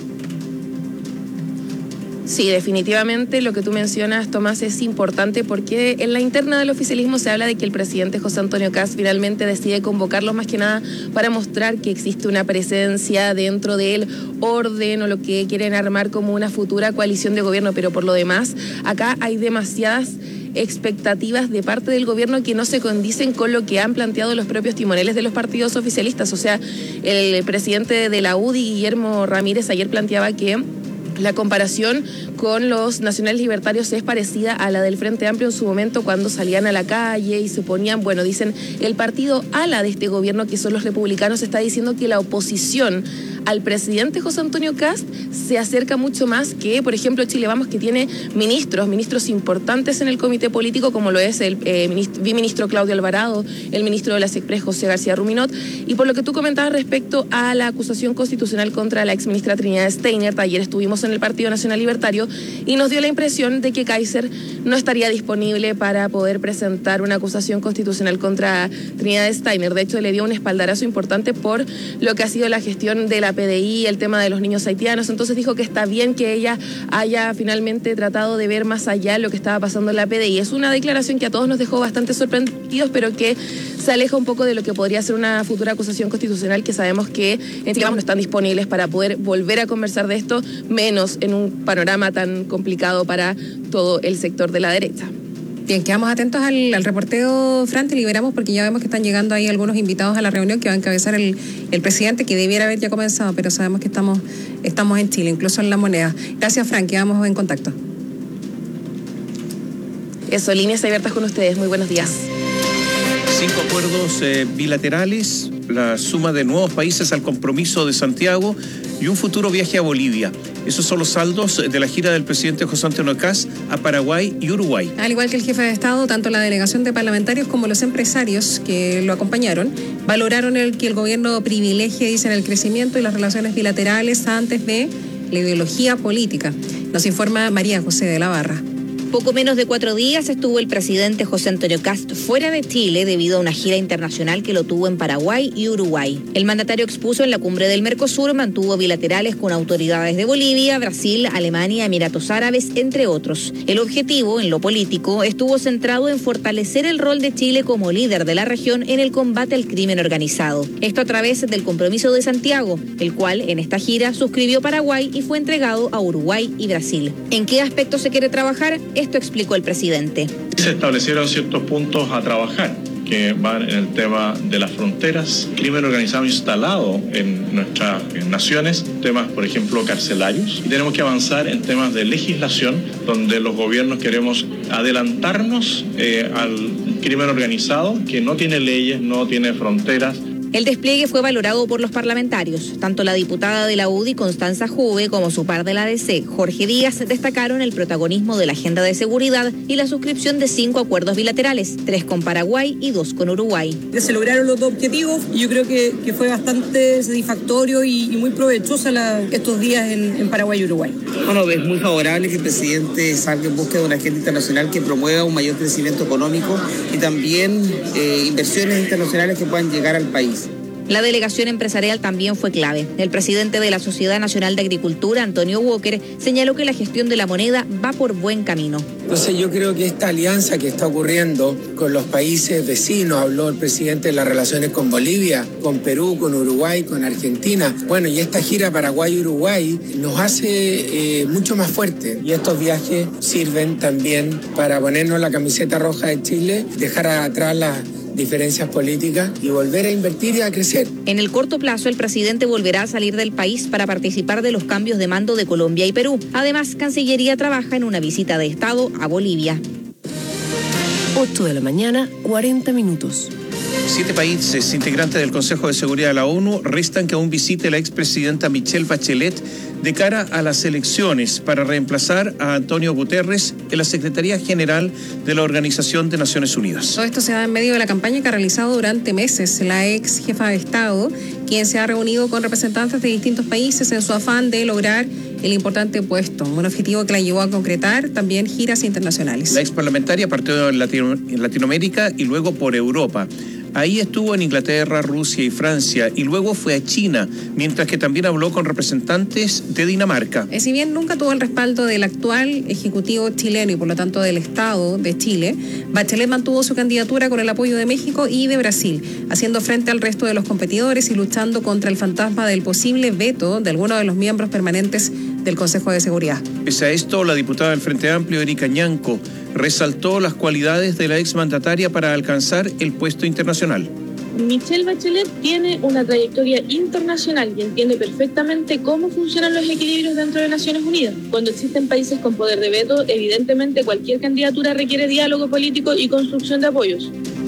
Sí, definitivamente lo que tú mencionas, Tomás, es importante porque en la interna del oficialismo se habla de que el presidente José Antonio Kast finalmente decide convocarlos más que nada para mostrar que existe una presencia dentro del orden o lo que quieren armar como una futura coalición de gobierno, pero por lo demás, acá hay demasiadas expectativas de parte del gobierno que no se condicen con lo que han planteado los propios timoneles de los partidos oficialistas. O sea, el presidente de la U D I, Guillermo Ramírez, ayer planteaba que la comparación con los nacionales libertarios es parecida a la del Frente Amplio en su momento cuando salían a la calle y se ponían, bueno, dicen, el partido ala de este gobierno, que son los republicanos, está diciendo que la oposición al presidente José Antonio Kast se acerca mucho más que, por ejemplo, Chile Vamos, que tiene ministros, ministros importantes en el comité político, como lo es el eh, ministro, biministro Claudio Alvarado, el ministro de las Express, José García Ruminot, y por lo que tú comentabas respecto a la acusación constitucional contra la exministra Trinidad Steiner, ayer estuvimos en el Partido Nacional Libertario y nos dio la impresión de que Kaiser no estaría disponible para poder presentar una acusación constitucional contra Trinidad Steiner. De hecho, le dio un espaldarazo importante por lo que ha sido la gestión de la P D I, el tema de los niños haitianos. Entonces dijo que está bien que ella haya finalmente tratado de ver más allá lo que estaba pasando en la P D I. Es una declaración que a todos nos dejó bastante sorprendidos, pero que se aleja un poco de lo que podría ser una futura acusación constitucional, que sabemos que en Chile no están disponibles para poder volver a conversar de esto, menos en un panorama tan complicado para todo el sector de la derecha. Bien, quedamos atentos al, al reporteo, Fran, te liberamos porque ya vemos que están llegando ahí algunos invitados a la reunión que va a encabezar el, el presidente, que debiera haber ya comenzado, pero sabemos que estamos, estamos en Chile, incluso en La Moneda. Gracias, Fran, quedamos en contacto. Eso, líneas abiertas con ustedes, muy buenos días. Cinco acuerdos eh, bilaterales, la suma de nuevos países al compromiso de Santiago y un futuro viaje a Bolivia. Esos son los saldos de la gira del presidente José Antonio Kast a Paraguay y Uruguay. Al igual que el jefe de Estado, tanto la delegación de parlamentarios como los empresarios que lo acompañaron valoraron el que el gobierno privilegie, dicen, el crecimiento y las relaciones bilaterales antes de la ideología política. Nos informa María José de la Barra. Poco menos de cuatro días estuvo el presidente José Antonio Kast fuera de Chile debido a una gira internacional que lo tuvo en Paraguay y Uruguay. El mandatario expuso en la cumbre del Mercosur, mantuvo bilaterales con autoridades de Bolivia, Brasil, Alemania, Emiratos Árabes, entre otros. El objetivo, en lo político, estuvo centrado en fortalecer el rol de Chile como líder de la región en el combate al crimen organizado. Esto a través del compromiso de Santiago, el cual en esta gira suscribió Paraguay y fue entregado a Uruguay y Brasil. ¿En qué aspecto se quiere trabajar? Esto explicó el presidente. Se establecieron ciertos puntos a trabajar que van en el tema de las fronteras, crimen organizado instalado en nuestras naciones, temas, por ejemplo, carcelarios. Y tenemos que avanzar en temas de legislación, donde los gobiernos queremos adelantarnos eh, al crimen organizado, que no tiene leyes, no tiene fronteras. El despliegue fue valorado por los parlamentarios. Tanto la diputada de la U D I, Constanza Juve, como su par de la D C, Jorge Díaz, destacaron el protagonismo de la agenda de seguridad y la suscripción de cinco acuerdos bilaterales, tres con Paraguay y dos con Uruguay. Se lograron los dos objetivos y yo creo que, que fue bastante satisfactorio y, y muy provechosa la, estos días en, en Paraguay y Uruguay. Bueno, es muy favorable que el presidente salga en busca de una agenda internacional que promueva un mayor crecimiento económico y también eh, inversiones internacionales que puedan llegar al país. La delegación empresarial también fue clave. El presidente de la Sociedad Nacional de Agricultura, Antonio Walker, señaló que la gestión de la moneda va por buen camino. Entonces yo creo que esta alianza que está ocurriendo con los países vecinos, habló el presidente de las relaciones con Bolivia, con Perú, con Uruguay, con Argentina, bueno, y esta gira Paraguay-Uruguay nos hace eh, mucho más fuerte. Y estos viajes sirven también para ponernos la camiseta roja de Chile, dejar atrás las diferencias políticas y volver a invertir y a crecer. En el corto plazo, el presidente volverá a salir del país para participar de los cambios de mando de Colombia y Perú. Además, Cancillería trabaja en una visita de Estado a Bolivia. ocho de la mañana, cuarenta minutos. Siete países integrantes del Consejo de Seguridad de la ONU restan que aún visite la expresidenta Michelle Bachelet de cara a las elecciones para reemplazar a Antonio Guterres en la Secretaría General de la Organización de Naciones Unidas. Todo esto se da en medio de la campaña que ha realizado durante meses la ex jefa de Estado, quien se ha reunido con representantes de distintos países en su afán de lograr el importante puesto, un objetivo que la llevó a concretar también giras internacionales. La ex parlamentaria partió en, Latino, en Latinoamérica y luego por Europa. Ahí estuvo en Inglaterra, Rusia y Francia, y luego fue a China, mientras que también habló con representantes de Dinamarca. Si bien nunca tuvo el respaldo del actual ejecutivo chileno y por lo tanto del Estado de Chile, Bachelet mantuvo su candidatura con el apoyo de México y de Brasil, haciendo frente al resto de los competidores y luchando contra el fantasma del posible veto de algunos de los miembros permanentes del Consejo de Seguridad. Pese a esto, la diputada del Frente Amplio, Erika Ñanco, resaltó las cualidades de la exmandataria para alcanzar el puesto internacional. Michelle Bachelet tiene una trayectoria internacional y entiende perfectamente cómo funcionan los equilibrios dentro de Naciones Unidas. Cuando existen países con poder de veto, evidentemente cualquier candidatura requiere diálogo político y construcción de apoyos.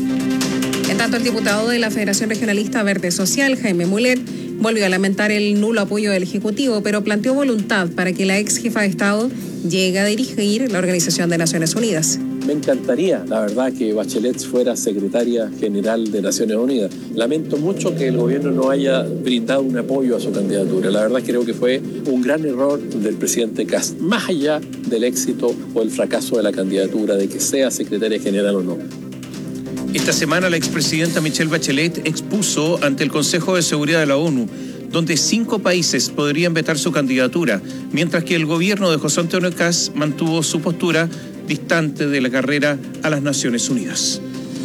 En tanto, el diputado de la Federación Regionalista Verde Social, Jaime Mulet, volvió a lamentar el nulo apoyo del Ejecutivo, pero planteó voluntad para que la ex jefa de Estado llegue a dirigir la Organización de Naciones Unidas. Me encantaría, la verdad, que Bachelet fuera secretaria general de Naciones Unidas. Lamento mucho que el gobierno no haya brindado un apoyo a su candidatura. La verdad creo que fue un gran error del presidente Kast, más allá del éxito o el fracaso de la candidatura, de que sea secretaria general o no. Esta semana la expresidenta Michelle Bachelet expuso ante el Consejo de Seguridad de la ONU, donde cinco países podrían vetar su candidatura, mientras que el gobierno de José Antonio Kast mantuvo su postura distante de la carrera a las Naciones Unidas.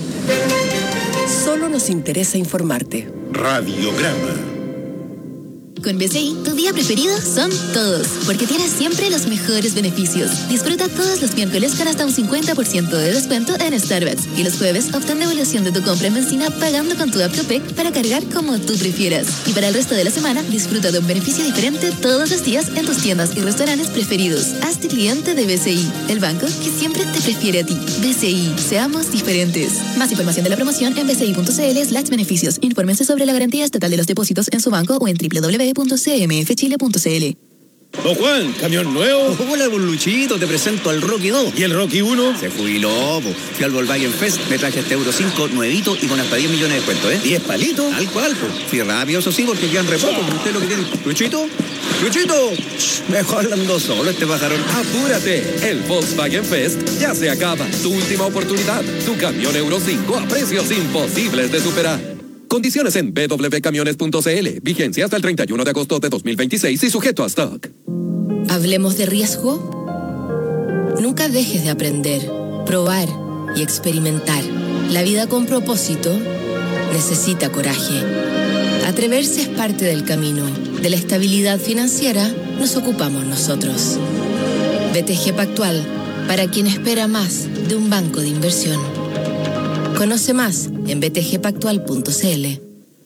Solo nos interesa informarte. Radiograma. Con B C I, tu día preferido son todos, porque tienes siempre los mejores beneficios. Disfruta todos los miércoles con hasta un cincuenta por ciento de descuento en Starbucks. Y los jueves, obtén devolución de tu compra en benzina pagando con tu app Copec para cargar como tú prefieras. Y para el resto de la semana, disfruta de un beneficio diferente todos los días en tus tiendas y restaurantes preferidos. Hazte cliente de B C I, el banco que siempre te prefiere a ti. B C I, seamos diferentes. Más información de la promoción en bci.cl slash beneficios. Infórmense sobre la garantía estatal de los depósitos en su banco o en doble u doble u doble u punto c m f chile punto c l. Don Juan, camión nuevo. Hola, don Luchito, te presento al Rocky dos. ¿Y el Rocky uno? Se jubiló, po. Fui al Volkswagen Fest, me traje este Euro cinco nuevito y con hasta diez millones de descuento, ¿eh? ¿diez palitos? Tal cual, po. Fui rápido, eso sí, porque quedan re poco. ¿Usted lo que tiene? ¿Luchito? ¡Luchito! Shh, mejor hablando solo este pajarón. Apúrate, el Volkswagen Fest ya se acaba. Tu última oportunidad. Tu camión Euro cinco a precios imposibles de superar. Condiciones en b w camiones punto c l. Vigencia hasta el treinta y uno de agosto de dos mil veintiséis y sujeto a stock. ¿Hablemos de riesgo? Nunca dejes de aprender, probar y experimentar. La vida con propósito necesita coraje. Atreverse es parte del camino. De la estabilidad financiera nos ocupamos nosotros. B T G Pactual, para quien espera más de un banco de inversión. Conoce más en b t g pactual punto c l.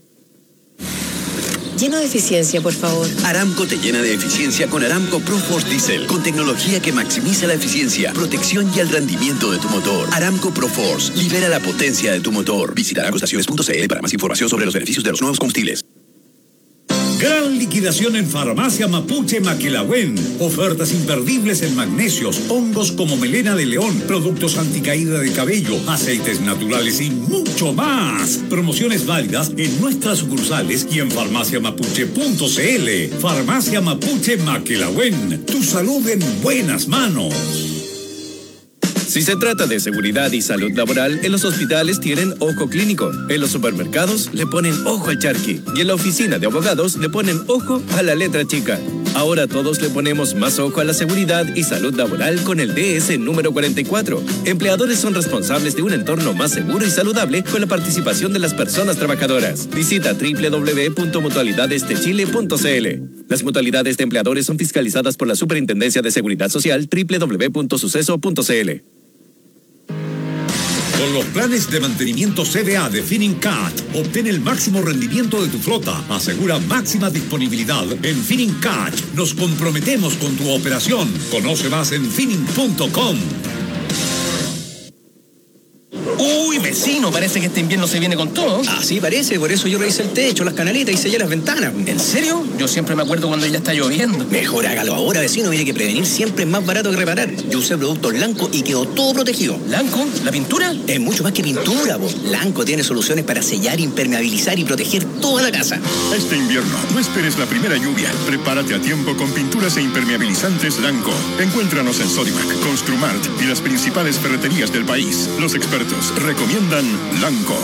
Lleno de eficiencia, por favor. Aramco te llena de eficiencia con Aramco ProForce Diesel, con tecnología que maximiza la eficiencia, protección y el rendimiento de tu motor. Aramco ProForce, libera la potencia de tu motor. Visita aramco estaciones punto c l para más información sobre los beneficios de los nuevos combustibles. Gran liquidación en Farmacia Mapuche Maquilagüen. Ofertas imperdibles en magnesios, hongos como melena de león, productos anticaída de cabello, aceites naturales y mucho más. Promociones válidas en nuestras sucursales y en farmacia mapuche punto c l. Farmacia Mapuche Maquilagüen. Tu salud en buenas manos. Si se trata de seguridad y salud laboral, en los hospitales tienen ojo clínico, en los supermercados le ponen ojo al charqui y en la oficina de abogados le ponen ojo a la letra chica. Ahora todos le ponemos más ojo a la seguridad y salud laboral con el D S número cuarenta y cuatro. Empleadores son responsables de un entorno más seguro y saludable con la participación de las personas trabajadoras. Visita w w w punto mutualidades de chile punto c l. Las mutualidades de empleadores son fiscalizadas por la Superintendencia de Seguridad Social w w w punto suceso punto c l. Con los planes de mantenimiento C D A de Finincat, obtén el máximo rendimiento de tu flota. Asegura máxima disponibilidad. En Finincat nos comprometemos con tu operación. Conoce más en finin punto com. Uy, vecino, parece que este invierno se viene con todo. Así parece, por eso yo revisé el techo, las canaletas y sellé las ventanas. ¿En serio? Yo siempre me acuerdo cuando ya está lloviendo. Mejor hágalo ahora, vecino. Mire que prevenir siempre es más barato que reparar. Yo usé productos Lanco y quedó todo protegido. ¿Lanco? ¿La pintura? Es mucho más que pintura, po. Lanco tiene soluciones para sellar, impermeabilizar y proteger toda la casa. Este invierno, no esperes la primera lluvia. Prepárate a tiempo con pinturas e impermeabilizantes Lanco. Encuéntranos en Sodimac, Construmart y las principales ferreterías del país. Los expertos recomiendan Lanco.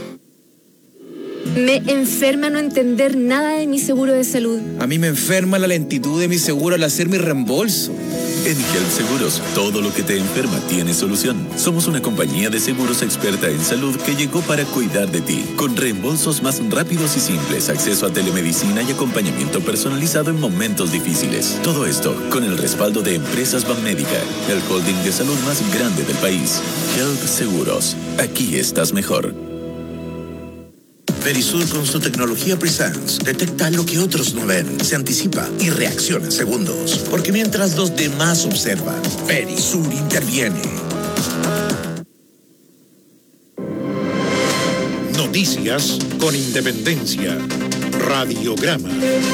Me enferma no entender nada de mi seguro de salud. A mí me enferma la lentitud de mi seguro al hacer mi reembolso. En Health Seguros, todo lo que te enferma tiene solución. Somos una compañía de seguros experta en salud que llegó para cuidar de ti, con reembolsos más rápidos y simples, acceso a telemedicina y acompañamiento personalizado en momentos difíciles. Todo esto con el respaldo de Empresas Banmédica, el holding de salud más grande del país. Health Seguros, aquí estás mejor. Verisur con su tecnología Presence detecta lo que otros no ven, se anticipa y reacciona en segundos. Porque mientras los demás observan, Verisur interviene. Noticias con independencia. Radiograma.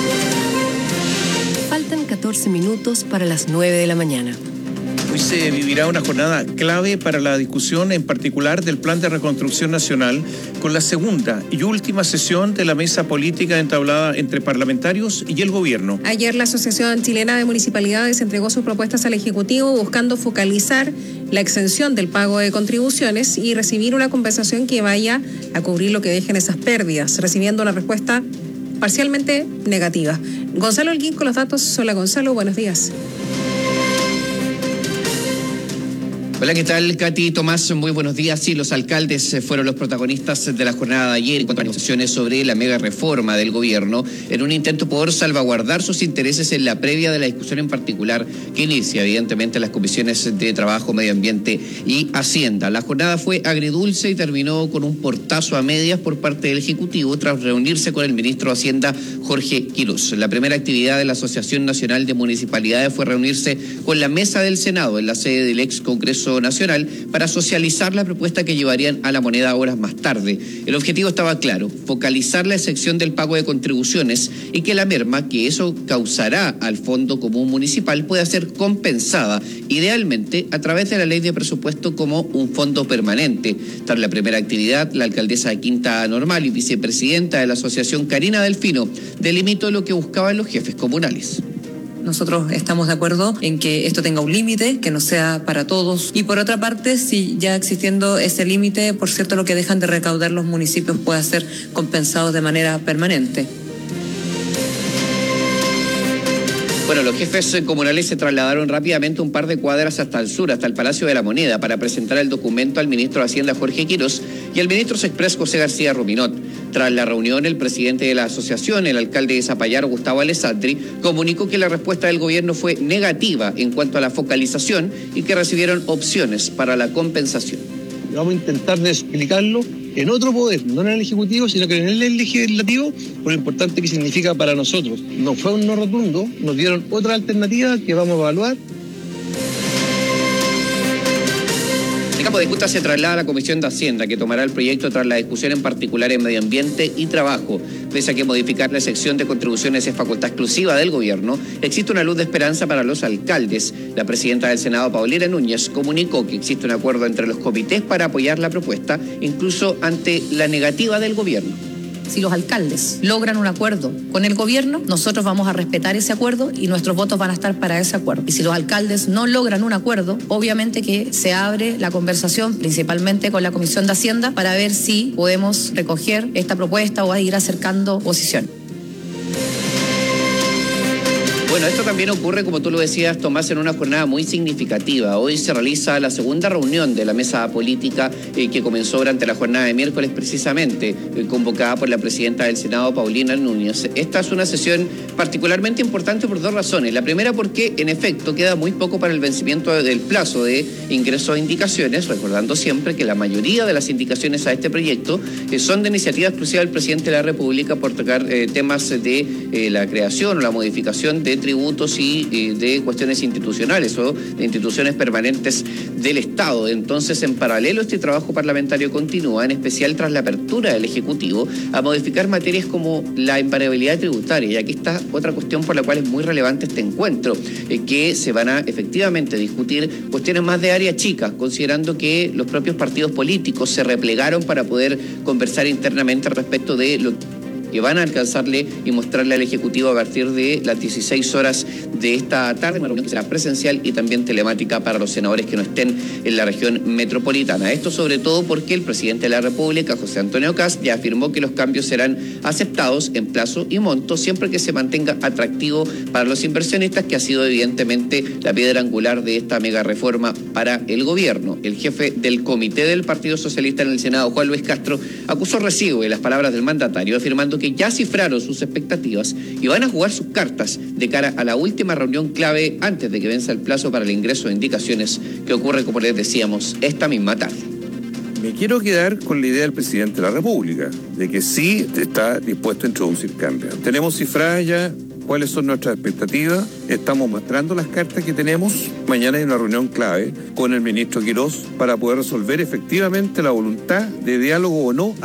Faltan catorce minutos para las nueve de la mañana. Hoy se vivirá una jornada clave para la discusión en particular del Plan de Reconstrucción Nacional con la segunda y última sesión de la mesa política entablada entre parlamentarios y el gobierno. Ayer la Asociación Chilena de Municipalidades entregó sus propuestas al Ejecutivo buscando focalizar la exención del pago de contribuciones y recibir una compensación que vaya a cubrir lo que dejen esas pérdidas, recibiendo una respuesta parcialmente negativa. Gonzalo Holguín con los datos. Hola Gonzalo, buenos días. Hola, ¿qué tal, Katy? Tomás, muy buenos días. Sí, los alcaldes fueron los protagonistas de la jornada de ayer en cuanto a negociaciones sobre la mega reforma del gobierno, en un intento por salvaguardar sus intereses en la previa de la discusión en particular que inicia, evidentemente, las comisiones de Trabajo, Medio Ambiente y Hacienda. La jornada fue agridulce y terminó con un portazo a medias por parte del Ejecutivo tras reunirse con el ministro de Hacienda, Jorge Quirós. La primera actividad de la Asociación Nacional de Municipalidades fue reunirse con la mesa del Senado en la sede del ex Congreso Congreso Nacional para socializar la propuesta que llevarían a la moneda horas más tarde. El objetivo estaba claro, focalizar la excepción del pago de contribuciones y que la merma que eso causará al Fondo Común Municipal pueda ser compensada, idealmente a través de la ley de presupuesto como un fondo permanente. Tras la primera actividad, la alcaldesa de Quinta Normal y vicepresidenta de la asociación, Karina Delfino, delimitó lo que buscaban los jefes comunales. Nosotros estamos de acuerdo en que esto tenga un límite, que no sea para todos. Y por otra parte, si ya existiendo ese límite, por cierto, lo que dejan de recaudar los municipios pueda ser compensado de manera permanente. Bueno, los jefes comunales se trasladaron rápidamente un par de cuadras hasta el sur, hasta el Palacio de la Moneda, para presentar el documento al ministro de Hacienda, Jorge Quirós, y al ministro Sexpress, José García Ruminot. Tras la reunión, el presidente de la asociación, el alcalde de Zapallar, Gustavo Alessandri, comunicó que la respuesta del gobierno fue negativa en cuanto a la focalización y que recibieron opciones para la compensación. Vamos a intentar de explicarlo en otro poder, no en el Ejecutivo, sino que en el Legislativo, por lo importante que significa para nosotros. No fue un no rotundo, nos dieron otra alternativa que vamos a evaluar. El campo de disputa se traslada a la Comisión de Hacienda, que tomará el proyecto tras la discusión en particular en Medio Ambiente y Trabajo. Pese a que modificar la sección de contribuciones es facultad exclusiva del gobierno, existe una luz de esperanza para los alcaldes. La presidenta del Senado, Paulina Núñez, comunicó que existe un acuerdo entre los comités para apoyar la propuesta, incluso ante la negativa del gobierno. Si los alcaldes logran un acuerdo con el gobierno, nosotros vamos a respetar ese acuerdo y nuestros votos van a estar para ese acuerdo. Y si los alcaldes no logran un acuerdo, obviamente que se abre la conversación, principalmente con la Comisión de Hacienda, para ver si podemos recoger esta propuesta o ir acercando posición. Bueno, esto también ocurre, como tú lo decías, Tomás, en una jornada muy significativa. Hoy se realiza la segunda reunión de la mesa política eh, que comenzó durante la jornada de miércoles precisamente, eh, convocada por la presidenta del Senado, Paulina Núñez. Esta es una sesión particularmente importante por dos razones. La primera porque, en efecto, queda muy poco para el vencimiento del plazo de ingreso a indicaciones, recordando siempre que la mayoría de las indicaciones a este proyecto eh, son de iniciativa exclusiva del presidente de la República por tocar eh, temas de eh, la creación o la modificación de tributos y eh, de cuestiones institucionales o de instituciones permanentes del Estado. Entonces, en paralelo, este trabajo parlamentario continúa, en especial tras la apertura del Ejecutivo a modificar materias como la invariabilidad tributaria. Y aquí está otra cuestión por la cual es muy relevante este encuentro, eh, que se van a efectivamente discutir cuestiones más de área chica, considerando que los propios partidos políticos se replegaron para poder conversar internamente respecto de lo que van a alcanzarle y mostrarle al Ejecutivo a partir de las dieciséis horas de esta tarde, una reunión que será presencial y también telemática para los senadores que no estén en la región metropolitana. Esto sobre todo porque el presidente de la República, José Antonio Kast, ya afirmó que los cambios serán aceptados en plazo y monto siempre que se mantenga atractivo para los inversionistas, que ha sido evidentemente la piedra angular de esta mega reforma para el gobierno. El jefe del comité del Partido Socialista en el Senado, Juan Luis Castro, acusó recibo de las palabras del mandatario, afirmando que ya cifraron sus expectativas y van a jugar sus cartas de cara a la última reunión clave antes de que venza el plazo para el ingreso de indicaciones, que ocurre, como les decíamos, esta misma tarde. Me quiero quedar con la idea del presidente de la República, de que sí está dispuesto a introducir cambios. Tenemos cifradas ya cuáles son nuestras expectativas, estamos mostrando las cartas que tenemos. Mañana hay una reunión clave con el ministro Quirós para poder resolver efectivamente la voluntad de diálogo o no.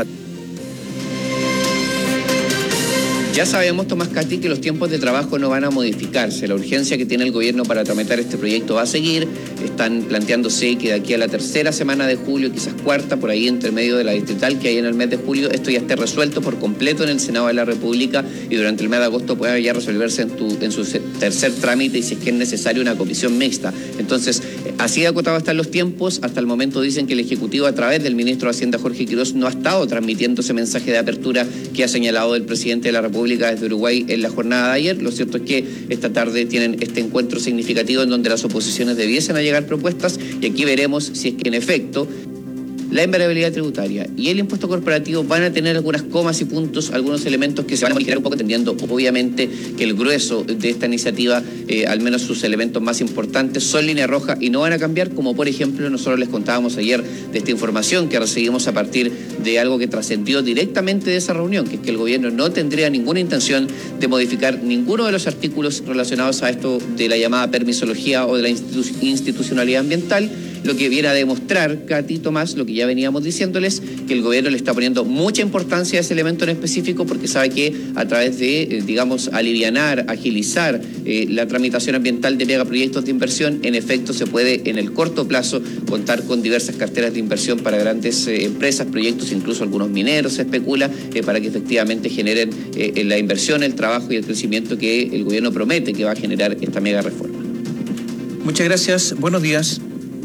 Ya sabemos, Tomás Cati, que los tiempos de trabajo no van a modificarse. La urgencia que tiene el gobierno para tramitar este proyecto va a seguir. Están planteándose que de aquí a la tercera semana de julio, quizás cuarta, por ahí entre medio de la distrital que hay en el mes de julio, esto ya esté resuelto por completo en el Senado de la República y durante el mes de agosto pueda ya resolverse en, tu, en su tercer trámite y si es que es necesario una comisión mixta. Entonces, así de acotado están los tiempos. Hasta el momento dicen que el Ejecutivo, a través del ministro de Hacienda, Jorge Quirós, no ha estado transmitiendo ese mensaje de apertura que ha señalado el presidente de la República desde Uruguay en la jornada de ayer. Lo cierto es que esta tarde tienen este encuentro significativo en donde las oposiciones debiesen a llegar propuestas y aquí veremos si es que en efecto la invariabilidad tributaria y el impuesto corporativo van a tener algunas comas y puntos, algunos elementos que se van a modificar un poco, entendiendo obviamente que el grueso de esta iniciativa, eh, al menos sus elementos más importantes, son línea roja y no van a cambiar, como por ejemplo nosotros les contábamos ayer de esta información que recibimos a partir de algo que trascendió directamente de esa reunión, que es que el gobierno no tendría ninguna intención de modificar ninguno de los artículos relacionados a esto de la llamada permisología o de la institu- institucionalidad ambiental. lo que viene a demostrar, Katy, Tomás, lo que ya veníamos diciéndoles, que el gobierno le está poniendo mucha importancia a ese elemento en específico porque sabe que a través de, eh, digamos, alivianar, agilizar eh, la tramitación ambiental de megaproyectos de inversión, en efecto se puede en el corto plazo contar con diversas carteras de inversión para grandes eh, empresas, proyectos, incluso algunos mineros se especula, eh, para que efectivamente generen eh, la inversión, el trabajo y el crecimiento que el gobierno promete que va a generar esta mega reforma. Muchas gracias, buenos días.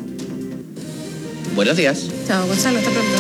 Buenos días. Chao, Gonzalo, hasta pronto.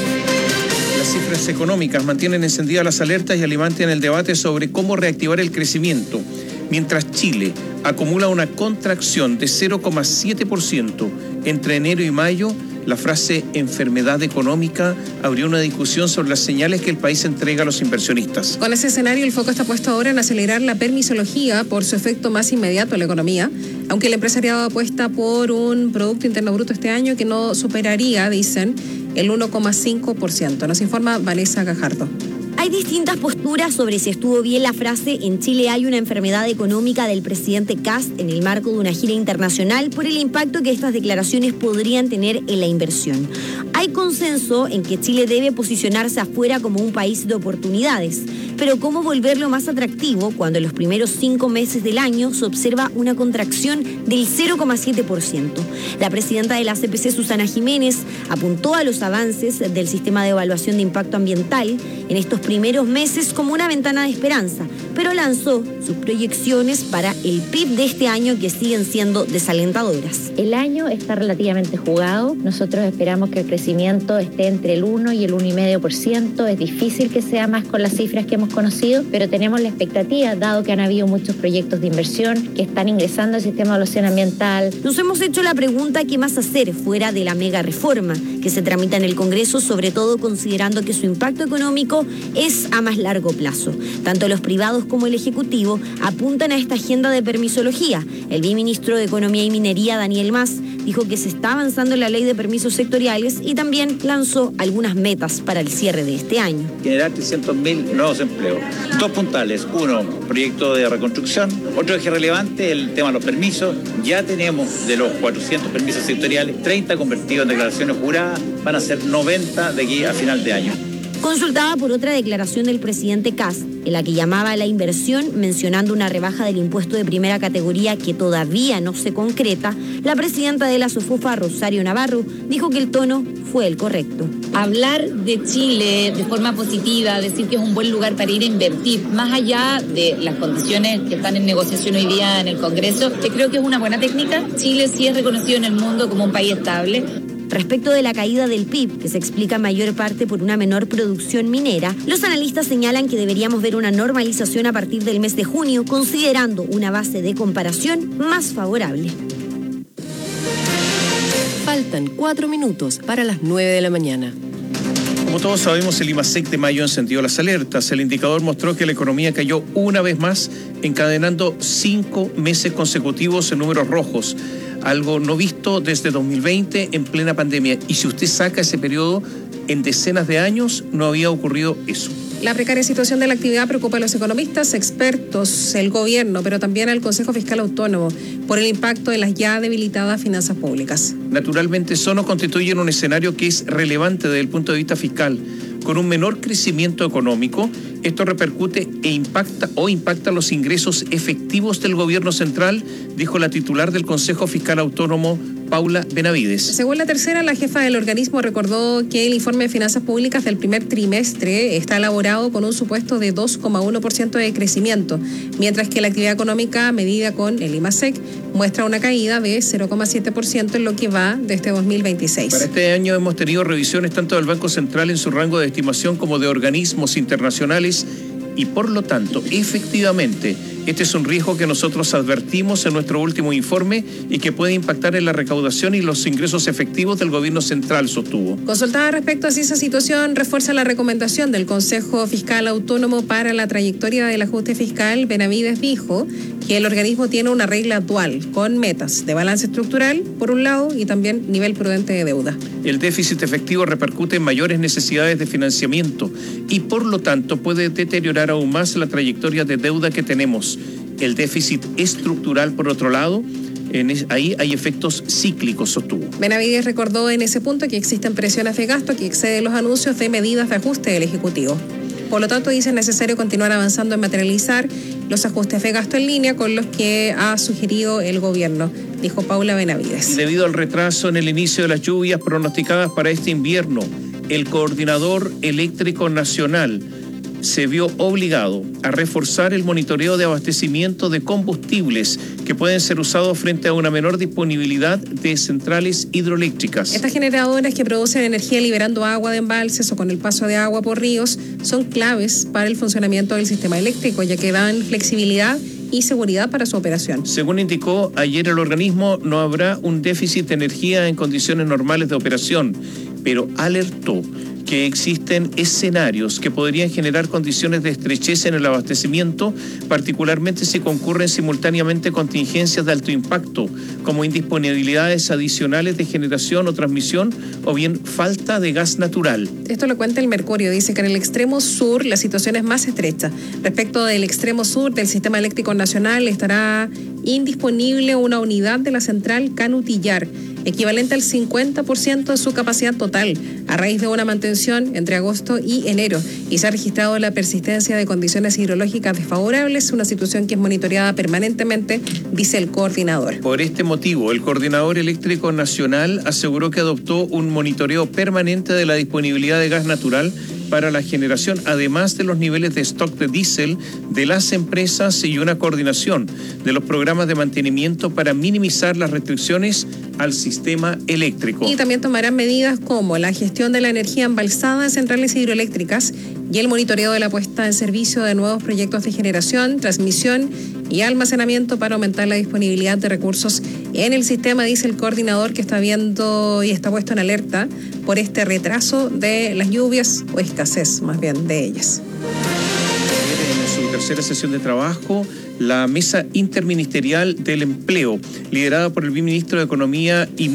Las cifras económicas mantienen encendidas las alertas y alimentan el debate sobre cómo reactivar el crecimiento, mientras Chile acumula una contracción de cero coma siete por ciento entre enero y mayo. La frase enfermedad económica abrió una discusión sobre las señales que el país entrega a los inversionistas. Con ese escenario, el foco está puesto ahora en acelerar la permisología por su efecto más inmediato en la economía, aunque el empresariado apuesta por un Producto Interno Bruto este año que no superaría, dicen, el uno coma cinco por ciento. Nos informa Vanessa Gajardo. Hay distintas posturas sobre si estuvo bien la frase "en Chile hay una enfermedad económica" del presidente Kast en el marco de una gira internacional por el impacto que estas declaraciones podrían tener en la inversión. Hay consenso en que Chile debe posicionarse afuera como un país de oportunidades, pero ¿cómo volverlo más atractivo cuando en los primeros cinco meses del año se observa una contracción del cero coma siete por ciento? La presidenta de la C P C, Susana Jiménez, apuntó a los avances del sistema de evaluación de impacto ambiental en estos primeros meses como una ventana de esperanza, pero lanzó sus proyecciones para el P I B de este año que siguen siendo desalentadoras. El año está relativamente jugado. Nosotros esperamos que el crecimiento esté entre el uno y el uno coma cinco por ciento. Es difícil que sea más con las cifras que hemos conocido, pero tenemos la expectativa, dado que han habido muchos proyectos de inversión que están ingresando al sistema de evaluación ambiental. Nos hemos hecho la pregunta qué más hacer fuera de la mega reforma que se tramita en el Congreso, sobre todo considerando que su impacto económico es a más largo plazo. Tanto los privados como el Ejecutivo apuntan a esta agenda de permisología. El viceministro de Economía y Minería, Daniel Mas, dijo que se está avanzando en la ley de permisos sectoriales y también lanzó algunas metas para el cierre de este año. Generar trescientos mil nuevos empleos. Dos puntales. Uno, proyecto de reconstrucción. Otro eje relevante, el tema de los permisos. Ya tenemos de los cuatrocientos permisos sectoriales, treinta convertidos en declaraciones juradas. Van a ser noventa de aquí a final de año. Consultada por otra declaración del presidente Kast, en la que llamaba a la inversión mencionando una rebaja del impuesto de primera categoría que todavía no se concreta, la presidenta de la SOFOFA, Rosario Navarro, dijo que el tono fue el correcto. Hablar de Chile de forma positiva, decir que es un buen lugar para ir a invertir, más allá de las condiciones que están en negociación hoy día en el Congreso, que creo que es una buena técnica. Chile sí es reconocido en el mundo como un país estable. Respecto de la caída del P I B, que se explica en mayor parte por una menor producción minera, los analistas señalan que deberíamos ver una normalización a partir del mes de junio, considerando una base de comparación más favorable. Faltan cuatro minutos para las nueve de la mañana. Como todos sabemos, el IMASEC de mayo encendió las alertas. El indicador mostró que la economía cayó una vez más, encadenando cinco meses consecutivos en números rojos, algo no visto desde dos mil veinte en plena pandemia. Y si usted saca ese periodo, en decenas de años no había ocurrido eso. La precaria situación de la actividad preocupa a los economistas, expertos, el gobierno, pero también al Consejo Fiscal Autónomo, por el impacto de las ya debilitadas finanzas públicas. Naturalmente, eso nos constituye un escenario que es relevante desde el punto de vista fiscal. Con un menor crecimiento económico, esto repercute e impacta o impacta los ingresos efectivos del gobierno central, dijo la titular del Consejo Fiscal Autónomo, Paula Benavides. Según la tercera, la jefa del organismo recordó que el informe de finanzas públicas del primer trimestre está elaborado con un supuesto de dos coma uno por ciento de crecimiento, mientras que la actividad económica medida con el IMASEC muestra una caída de cero coma siete por ciento en lo que va de este dos mil veintiséis. Para este año hemos tenido revisiones tanto del Banco Central en su rango de estimación como de organismos internacionales y por lo tanto, efectivamente, este es un riesgo que nosotros advertimos en nuestro último informe y que puede impactar en la recaudación y los ingresos efectivos del gobierno central, sostuvo. Consultada respecto a si esa situación refuerza la recomendación del Consejo Fiscal Autónomo para la trayectoria del ajuste fiscal, Benavides dijo que el organismo tiene una regla dual con metas de balance estructural, por un lado, y también nivel prudente de deuda. El déficit efectivo repercute en mayores necesidades de financiamiento y por lo tanto puede deteriorar aún más la trayectoria de deuda que tenemos. El déficit estructural, por otro lado, En es, ahí hay efectos cíclicos, sostuvo. Benavides recordó en ese punto que existen presiones de gasto que exceden los anuncios de medidas de ajuste del Ejecutivo. Por lo tanto, dice, es necesario continuar avanzando en materializar los ajustes de gasto en línea con los que ha sugerido el gobierno, dijo Paula Benavides. Y debido al retraso en el inicio de las lluvias pronosticadas para este invierno, el Coordinador Eléctrico Nacional se vio obligado a reforzar el monitoreo de abastecimiento de combustibles que pueden ser usados frente a una menor disponibilidad de centrales hidroeléctricas. Estas generadoras que producen energía liberando agua de embalses o con el paso de agua por ríos son claves para el funcionamiento del sistema eléctrico, ya que dan flexibilidad y seguridad para su operación. Según indicó ayer el organismo, no habrá un déficit de energía en condiciones normales de operación, pero alertó que existen escenarios que podrían generar condiciones de estrechez en el abastecimiento, particularmente si concurren simultáneamente contingencias de alto impacto, como indisponibilidades adicionales de generación o transmisión, o bien falta de gas natural. Esto lo cuenta el Mercurio, dice que en el extremo sur la situación es más estrecha. Respecto del extremo sur del Sistema Eléctrico Nacional, estará indisponible una unidad de la central Canutillar, equivalente al cincuenta por ciento de su capacidad total, a raíz de una mantención entre agosto y enero, y se ha registrado la persistencia de condiciones hidrológicas desfavorables, una situación que es monitoreada permanentemente, dice el coordinador. Por este motivo, el Coordinador Eléctrico Nacional aseguró que adoptó un monitoreo permanente de la disponibilidad de gas natural para la generación, además de los niveles de stock de diésel de las empresas y una coordinación de los programas de mantenimiento para minimizar las restricciones al sistema eléctrico. Y también tomarán medidas como la gestión de la energía embalsada en centrales hidroeléctricas y el monitoreo de la puesta en servicio de nuevos proyectos de generación, transmisión y almacenamiento para aumentar la disponibilidad de recursos en el sistema, dice el coordinador, que está viendo y está puesto en alerta por este retraso de las lluvias o escasez más bien de ellas. En su tercera sesión de trabajo, la Mesa Interministerial del Empleo, liderada por el viceministro de Economía y